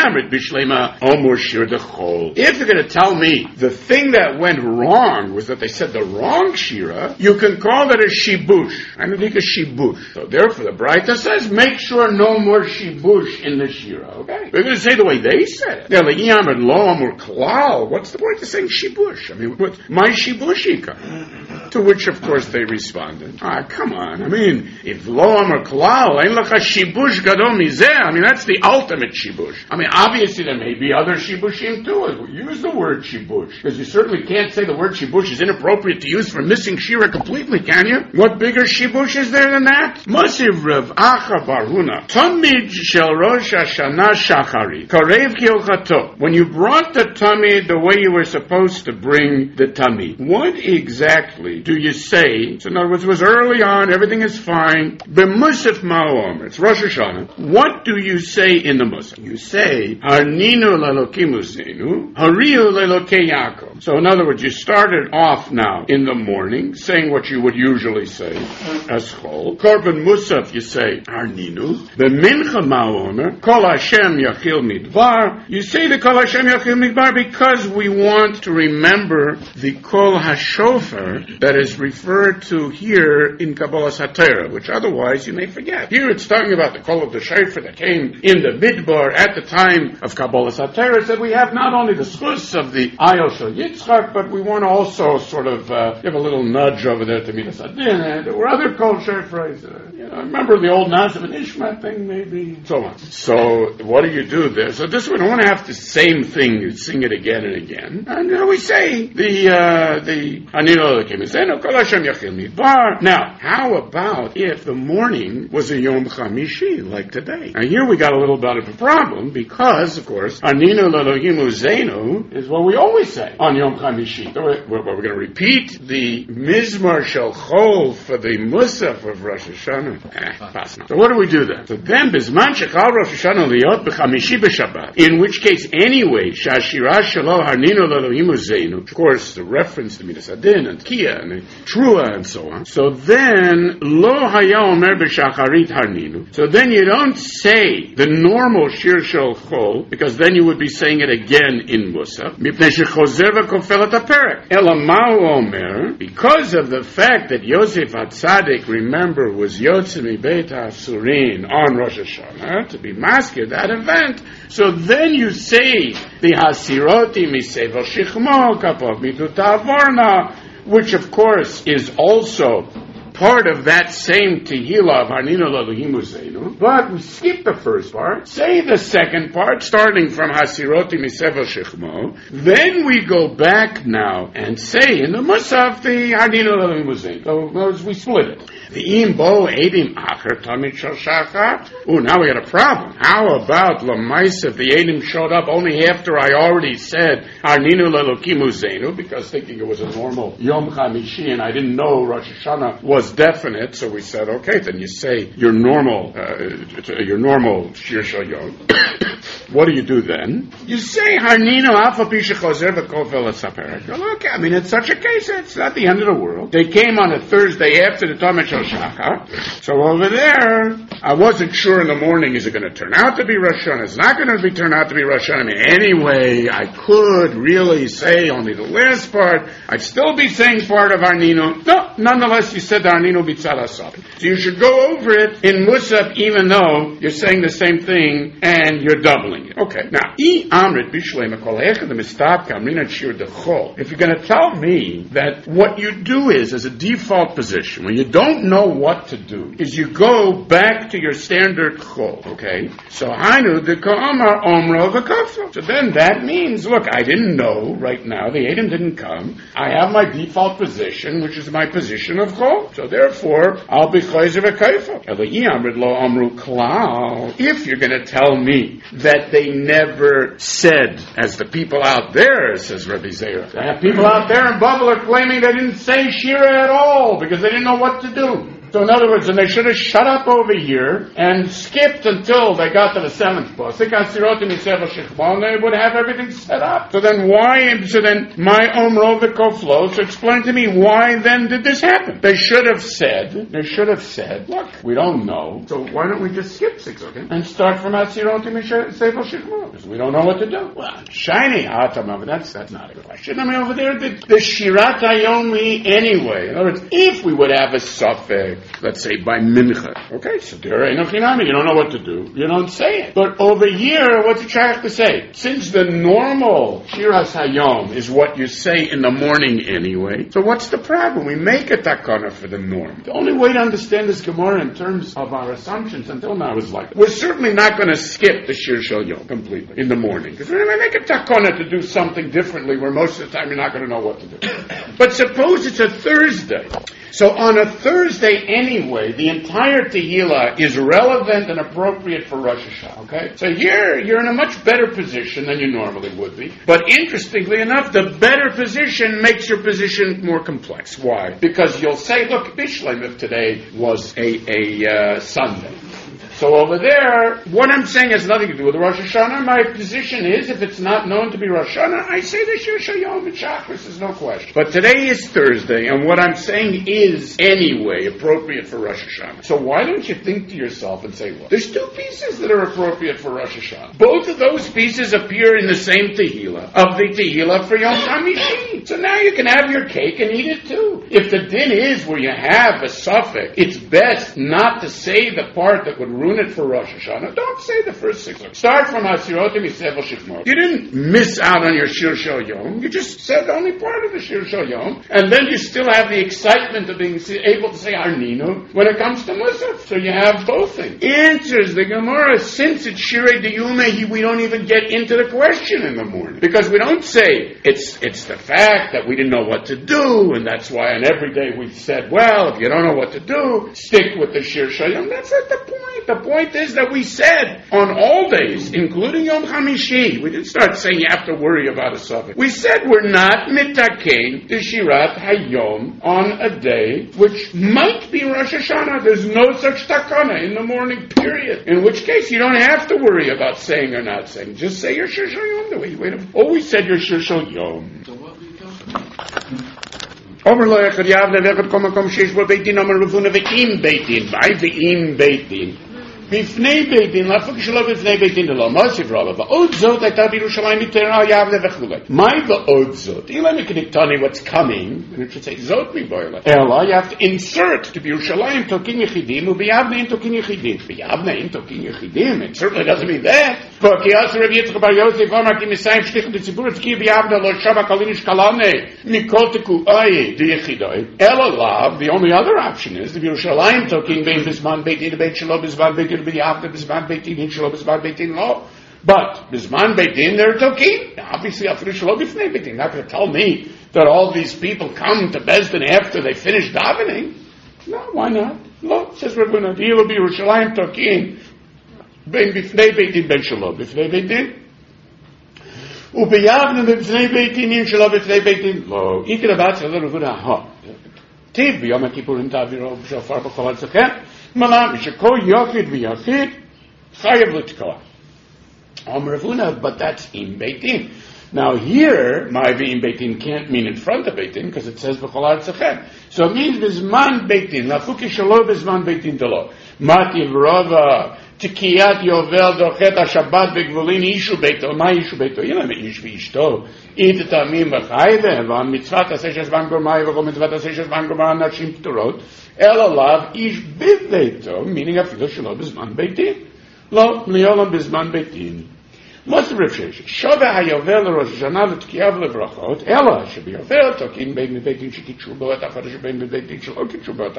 going to tell me the thing that went wrong was that they said the wrong Shira, you can call that a shibush. I don't think a shibush. So therefore, the Braita says, make sure no more shibush in the Shira, okay? We're going to say the way they said it. They're like, Yamad Loam or Klal. What's the point of saying shibush? I mean, what, my shibushika? To which, of course, they responded, ah, come on. I mean, if Loam or Klal, ain't like a shibush gadol mizeh. I mean, that's the ultimate shibush. I mean, obviously there may be other shibushim too. Use the word shibush. Because you certainly can't say the word shibush is inappropriate to use for missing Shira completely, can you? What bigger shibush is there than that? Masiv Rav Acha Bar Huna. Tamid shel Rosh Hashanah Shachari. Karev Kilchato. When you brought the Tamid the way you were supposed to bring the Tamid, what exactly do you say? So in other words, it was early on, everything is fine. B'musaf Ma'omer. It's Rosh Hashanah. What do you say in the Musaf? You say, Harninu Lelokimuzenu, Hariu Lelokei Yaakov. So in other words, you started off now in the morning, saying what you would usually say, Eschol. Korban Musaf, you say, Harninu. B'mincha Ma'omer, Kol Hashem Yachil Midbar. You say the Kol Hashem Yachil Midbar because we want to remember the Kol HaShofar that is referred to here in Kabbalah Satira, which otherwise you may forget. Here it's talking about the Kol of the Shofar that came in the Midbar at the time of Kabbalah Satira. It said we have not only the schus of the Ayol Shel Yitzchak, but we want to also sort of uh, give a little nudge over there to Midas Adin, and there were other Kol Shofars. Uh, you know, remember the old Nazim and Ishmael thing, maybe, so on. So what do you do there? So this one, I want to have the same thing, you sing it again and again, and you know, we say the uh, the Anilo Kemizeno Kol Hashem Yachil Midbar. Now, how about if the morning was a Yom Chamishi like today? Now here we got a little bit of a problem because, of course, Aninu L'Elohimu Zenu is what we always say on Yom Chamishi. So we're, we're going to repeat the Mizmar Shel Chol for the Musaf of Rosh Hashanah. Eh, so what do we do then? So then, Bizman Shechal Rosh Hashanah Liot B'Chamishi B'Shabbat. In which case, anyway, Shashira Shelo Harninu L'Elohimu Zenu. Of course, the reference to Midas Adin and Kia and Trua and so on. So then, Lo Haya Omer B'Shacharit Harninu. So then you don't say the normal Shir Shel Chol, because then you would be saying it again in Musaf. Mipnei Shechozer V'Kofel Et HaPerek. Ela Ma'u Omer, because of the fact that Yosef HaTzadik, remember, was Yotze Yotzei Beit HaSurin on Rosh Hashanah, to be masked that event. So then you say the Hasiroti Misevel Shichmo Kapov Mitu Tavorna, which of course is also part of that same Tehillah of Haninu L'Elohim Useinu, but we skip the first part, say the second part, starting from Hasiroti Misevel Shechmo, then we go back now and say in the Musaf the Haninu L'Elohim Useinu. So we split it. The im bo edim acher tamid shel shachar. Oh, now we got a problem. How about Lamaisa if the edim showed up only after I already said Haninu L'Elohim Useinu, because thinking it was a normal Yom Chamishi and I didn't know Rosh Hashanah was definite, so we said, okay, then you say your normal, uh, your normal Shir Shal Yom. What do you do then? You say Haninu Alfa Pisha Choser V'Kol V'Lasaperek. Look, I mean, it's such a case. It's not the end of the world. They came on a Thursday after the Tamid Shel Shachar. So over there, I wasn't sure in the morning, is it going to turn out to be Rosh Hashanah? It's not going to be turn out to be Rosh Hashanah. I mean, anyway, I could really say only the last part. I'd still be saying part of Haninu. No, nonetheless, you said the Haninu B'tzad HaSabit. So you should go over it in Musaf, even though you're saying the same thing and you're doubling it. Okay, now, I Amrit Bishlema Kol Hechad Mistab Kamrin Shir Dechol. If you're going to tell me that what you do is, as a default position, when you don't know what to do, is you go back to your standard Chol, okay? So, Hainu de Ka'amar Omro V'Kafel. So then that means, look, I didn't know right now, the Edom didn't come, I have my default position, which is my position of Chol. So therefore, I'll be Chayzer V'Kafel. Eloi Amrit Lo Amru Klal. If you're going to tell me that they never said, as the people out there, says Rabbi Zera. They have people out there in Babel are claiming they didn't say Shira at all because they didn't know what to do. So in other words, and they should have shut up over here and skipped until they got to the seventh pasuk. They would have everything set up. So then why, so then my Omro V'Koflo, so explain to me why then did this happen? They should have said, they should have said, look, we don't know, so why don't we just skip six, okay? And start from Asiroti Sefer Shechmo, because we don't know what to do. Well, shiny Atam, but that's, that's not a question. I mean, over there, the, the Shirat Hayomi anyway. In other words, if we would have a suffix, let's say by mincha. Okay, so there ain't no chinami. You don't know what to do. You don't say it. But over here, what's the Shach to say? Since the normal Shiras Hayom is what you say in the morning anyway, so what's the problem? We make a takana for the norm. The only way to understand this Gemara in terms of our assumptions until now is like, we're certainly not going to skip the Shir Shal Yom completely in the morning. Because we're going to make a takana to do something differently where most of the time you're not going to know what to do. But suppose it's a Thursday. So on a Thursday anyway, the entire Tehillah is relevant and appropriate for Rosh Hashanah, okay? So here, you're in a much better position than you normally would be. But interestingly enough, the better position makes your position more complex. Why? Because you'll say, look, Bishleim if today was a, a uh, Sunday. So over there, what I'm saying has nothing to do with Rosh Hashanah. My position is, if it's not known to be Rosh Hashanah, I say the Shir Shal Yom and Shachris, there's no question. But today is Thursday, and what I'm saying is, anyway, appropriate for Rosh Hashanah. So why don't you think to yourself and say, well, there's two pieces that are appropriate for Rosh Hashanah. Both of those pieces appear in the same Tehillah, of the Tehillah for Yom Hamishi. So now you can have your cake and eat it too. If the din is where you have a suffix, it's best not to say the part that would ruin it for Rosh Hashanah. Don't say the first six. Start from Hasirot Misevel Shechmo. You didn't miss out on your Shir Shal Yom. You just said only part of the Shir Shal Yom, and then you still have the excitement of being able to say Arninu when it comes to Musaf. So you have both things. Answers the Gemara, since it's Shirei Diyume, we don't even get into the question in the morning. Because we don't say it's it's the fact that we didn't know what to do, and that's why and every day we've said, well, if you don't know what to do, stick with the Shir Shal Yom. That's not the point. The point is that we said on all days, including Yom Hamishi, we didn't start saying you have to worry about a suffix. We said we're not mitakein the Shirat Hayom on a day which might be Rosh Hashanah. There's no such takana in the morning, period. In which case you don't have to worry about saying or not saying. Just say your Shir Shal Yom the way you would have always said your Shir Shal Yom. So what we go Omer lo echad yavne vechad kol makom sheish bo beit din, omer revuna ve'im beit din, v'ai ve'im beit din. בפני בית דין, להפוך שלא בפני בית דין דלא, מוסיף רבא, ועוד זאת הייתה בירושלים מתארה יבנה וכולי. מהי ועוד זאת? אילם מקניקטוני what's coming, and it should say זאת מבוילה. אלא, you have to insert to בירושלים תוקין יחידים, וביבנה אין תוקין יחידים. ביבנה אין תוקין יחידים, it certainly doesn't mean that. כי אז רבי יצחק בר יוסף אמר כי מסיים שליחים לציבור, תקי ביבנה לא שווה קליניש קלנה, מכל תקועי דיחידוי. אלא לאו, the only other option is, בירושלים תוקין בין בזמן בית דין לבית שלו, בזמן בית דין ביבנה, בזמן בית דין שלו, בזמן בית דין לא. But, בזמן בית דין they're tokin. Obviously, after שלא בפני בית דין. Not going to tell me that all these people come to Bezdin after they finish davening. No, why not? No, says Rabbi Huna, Dilu בירושלים tokin, בין בפני בית דין בין שלו, בפני בית דין. וביבנה בפני בית דינים שלו, בפני בית דין לא. איקר הבת של רבי Huna, הו. טיב ביום הכיפורים תעבירו בשופר בכל ארצכם. מלא, משכל יחיד ויחיד חייב לתקוע. Om Rav Huna, but that's in Beit Din. Now here, my in Beit Din can't mean in front of Beit Din because it says B'chol Artzachem. So it means Bizman Beit Din. Lafuki Shalo Bizman Beit Din Delo. Mati Vrova Tikiyat Yovel Dochet HaShabbat Begvulin Ishu Beito. Ma Ishu Beito? You know, Ish V'ishto. Id Tamim B'chayve. Vam Mitzvat Aseshes Van Gormai V'chol Mitzvat Aseshes Van Gormai Nashim P'torot. Elalav Ish Biv Beito. Meaning Afilu Shalo Bizman Beit Din. Lo, Liolam Bizman Beit Din. What's the Rishon? Shova hayovel Rosh Hashanah l'tkiyav levrachot. Ela should be yovel tokin bein beit din shekitzu bo et achodesh bein beit din shelo kitzu bo et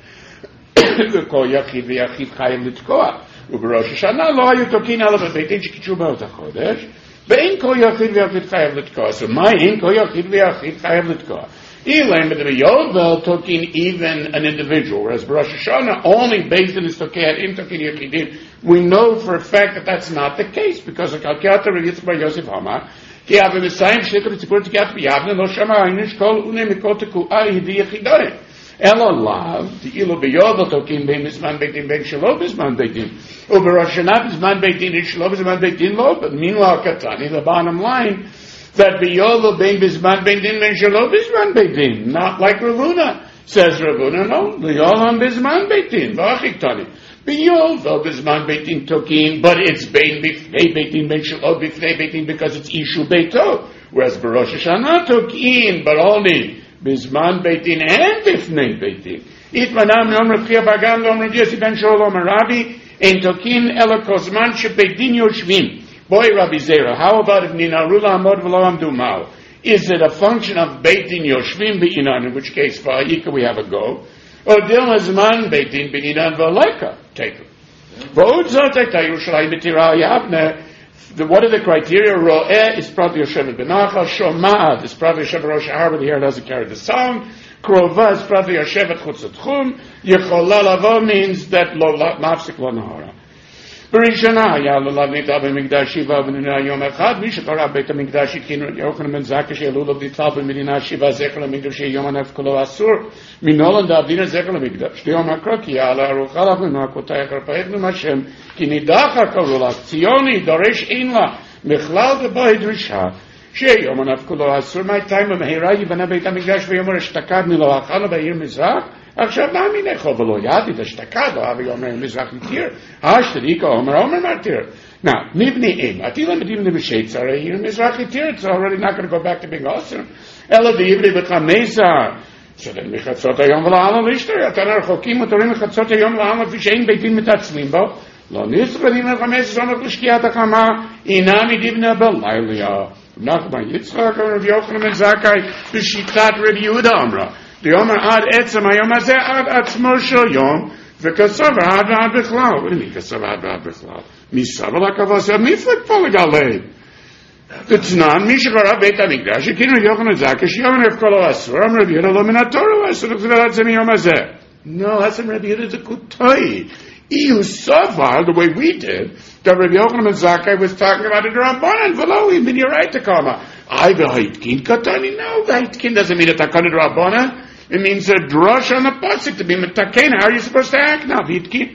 achodesh. V'kol yachid v'yachid chayav l'tkoa. U'b'Rosh Hashanah lo hayu tokin ela beit din shekitzu bo et achodesh. Ve'in kol yachid v'yachid chayav l'tkoa. So my in kol yachid v'yachid chayav l'tkoa. Elam but the yovel tokin even an individual, whereas Rosh Hashanah only based in his tokin in tokin yachidim. We know for a fact that that's not the case because the Kalkiata Rabbi Yitzchak Bar Yosef Hamar ki ave mesayim shlichut tzipur tikiyat biyavne lo shama aynish kol une mikol tekuah hidi yachidai elo lav the ilo beyovel tokin bein bisman beitin bein shelo bisman beitin uberosh hashanah bisman beitin ish shelo bisman beitin lo. But meanwhile, Katani, the bottom line that beyovel bein bisman beitin bein shelo bisman beitin, not like Rav Huna. Says Rav Huna, no, beyovel bisman beitin v'achiktani. Beyovel bisman beitin tokin, but it's bein bifnei beitin bein shelo bifnei beitin because it's ishu beito. Whereas B'Rosh Hashanah tokin, but only bisman beitin and bifnei beitin. Itmanam yom Rav Chia bar Gam yom Rav Yossi ben Sholom Rabbi ein tokin ela kozman shebeitin yoshvim. Boy, Rabbi Zera, how about if ninaru la'amod v'lo amdu ma'o? Is it a function of beitin yoshvim be'inan, in which case v'ayika we have a go? Or dil hazman beitin be'inan v'aleika? Take it. V'od zot ekta Yerushalayim b'tira yavne. What are the criteria? Ro'eh is probably Yoshevet Benachal. Shoma'ad is probably Yoshevet Rosh Har, but here it doesn't carry the sound. Krova is probably Yoshevet Chutz Tchum. Yechola lavo means that lo mafsik lo nahara. Berishana ya lulav nita b'mikdash shiva v'nina yom echad. Mi shekara beit ha'mikdash yikin Yochanan ben Zakkai she'elulav nita b'midina shiva zecher l'mikdash yom hanef kolo asur. Minolan da'avdina zecher l'mikdash. Yom ha'krok ya'ala aruchalav v'na'akotayach arpaech v'mashem. Ki nidacha karulach Tzioni doresh ein la mechlal d'bohi drisha. She'yom hanef kolo asur. My time of mehira yibana beit ha'mikdash v'yomar eshtakad milo ha'chana ba'ir mizrach. עכשיו מה מינך ולא ידעתי דשתקד או אבי אומר מזרח מתיר השתדיקה אומר אומר מתיר now נבני אם עתי למדים לבשייץ הרי עיר מזרח מתיר it's already not going to go back to being awesome אלא בעברי בחמסה שדן מחצות היום ולעלם לישתר אתן הרחוקים מותרים מחצות היום ולעלם כפי שאין ביתים מתעצלים בו לא נצרדים לחמסה זונות לשקיעת החמה אינם ידיבנה בליליה נחמן יצחק רבי יוחנן בן זכאי בשיטת רבי יהודה אמרה The Omer ad etzem hayom hazeh ad atzmo shel yom v'kasav ad ad b'chlal. What do you mean kasav ad ad b'chlal? Misav l'kavos miflik poligalei. The Tnan mishacharav beit hamikdash yekinu Yochanan Zakkai sheyom nef kolo asur am Rabbi Yehuda lo min haTorah asur l'chzvel atzem yom hazeh. No, that's in Rabbi Yehuda Zakutoi. Iu savar the way we did that Rabbi Yochanan ben Zakkai was talking about a Rabbanan v'lo even you're right to kama. I v'haitkin katani. No, v'haitkin doesn't mean a takana Rabbanan. It means a drush on the pasuk to be metaken. How are you supposed to act now? Vitkin.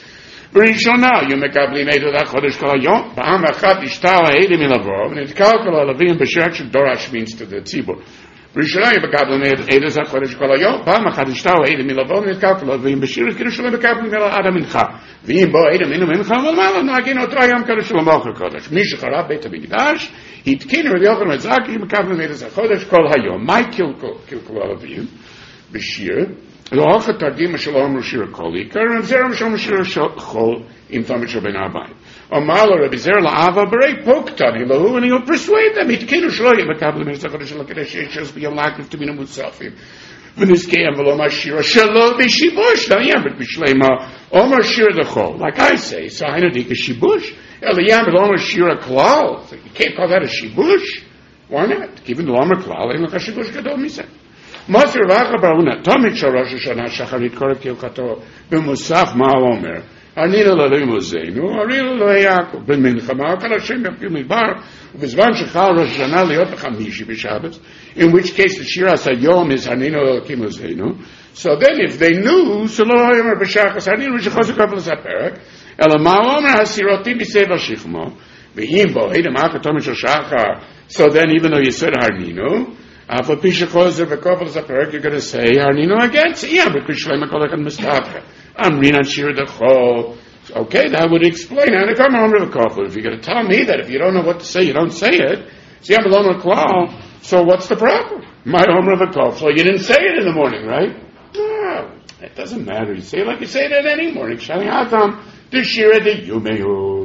Berishona, you mekabli meidu da chodesh kol hayom. Ba'am achad ishtal ha'edim ilavov. And it's kalkal alavim b'shak shel dorash means to the tzibur. Rishalayim bekabel Eidos HaChodesh Kol Hayom. Pa'am achad ishtahu Eidim milavon mitkalkalot. V'im b'shir Kiddush Shalom bekabel mila Adam Mincha. V'im bo Eidim inu Mincha v'lmala nagin otro Hayom Kiddush Shalom Ochel Kodesh. Mi shecharav Beit HaMikdash. Hitkin Rabbi Yochanan Zaki bekabel Eidos HaChodesh Kol Hayom. My kilkol of you. B'shir. Lo hachat targim Shalom Roshir Kol Yikar. And Zerah Shalom Roshir Chol Im Tamid Shal Ben Abayim. Amalo Rabbi Zer la'ava berei poktani lahu, and he'll persuade them. Hitkinu shlo yemekabel Eidos HaChodesh l'kadesh yeshos b'yom la'akiv t'minu mutzafim. V'nizkei v'lo mashira shelo b'shibush. Now, yeah, but b'shleima Omer shir d'chol. Like I say, so I know dika shibush. Eliyam but Omer shira klal. You can't call that a shibush. Why not? Given the Omer klal, ain't like a shibush gadol miseh. Masir v'acha baruna tamid shal Rosh Hashanah shacharit korev kilkato b'musaf ma'al Omer. Arnina l'limuzenu, arnina l'Yaakov, ben mincha, ma'akal Hashem yafil midbar, u'bizvan shechal Rosh Hashanah liot l'chamishi b'Shabbos, in which case the Shiras Hayom is arnina l'limuzenu. So then if they knew, so lo yomer b'shachas, arnina v'shechos ha'kavlas ha'perek, ela ma'omer ha'siroti b'sev ha'shikmo, v'yim bo, edem ha'katom shel shachar, so then even though you said arnino, after Pishachos ha'kavlas ha'perek, you're going to say arnino again, so yeah, but Krishlema kolachan mistafka. I'm reading Shir Dechol. Okay, that would explain. And if I'm if you're going to tell me that if you don't know what to say, you don't say it. See, I'm alone with Klal. So what's the problem? My Omer V'Kol. So you didn't say it in the morning, right? No, it doesn't matter. You say it like you say it at any morning. Shani Hatam, the Shir de Yumehu.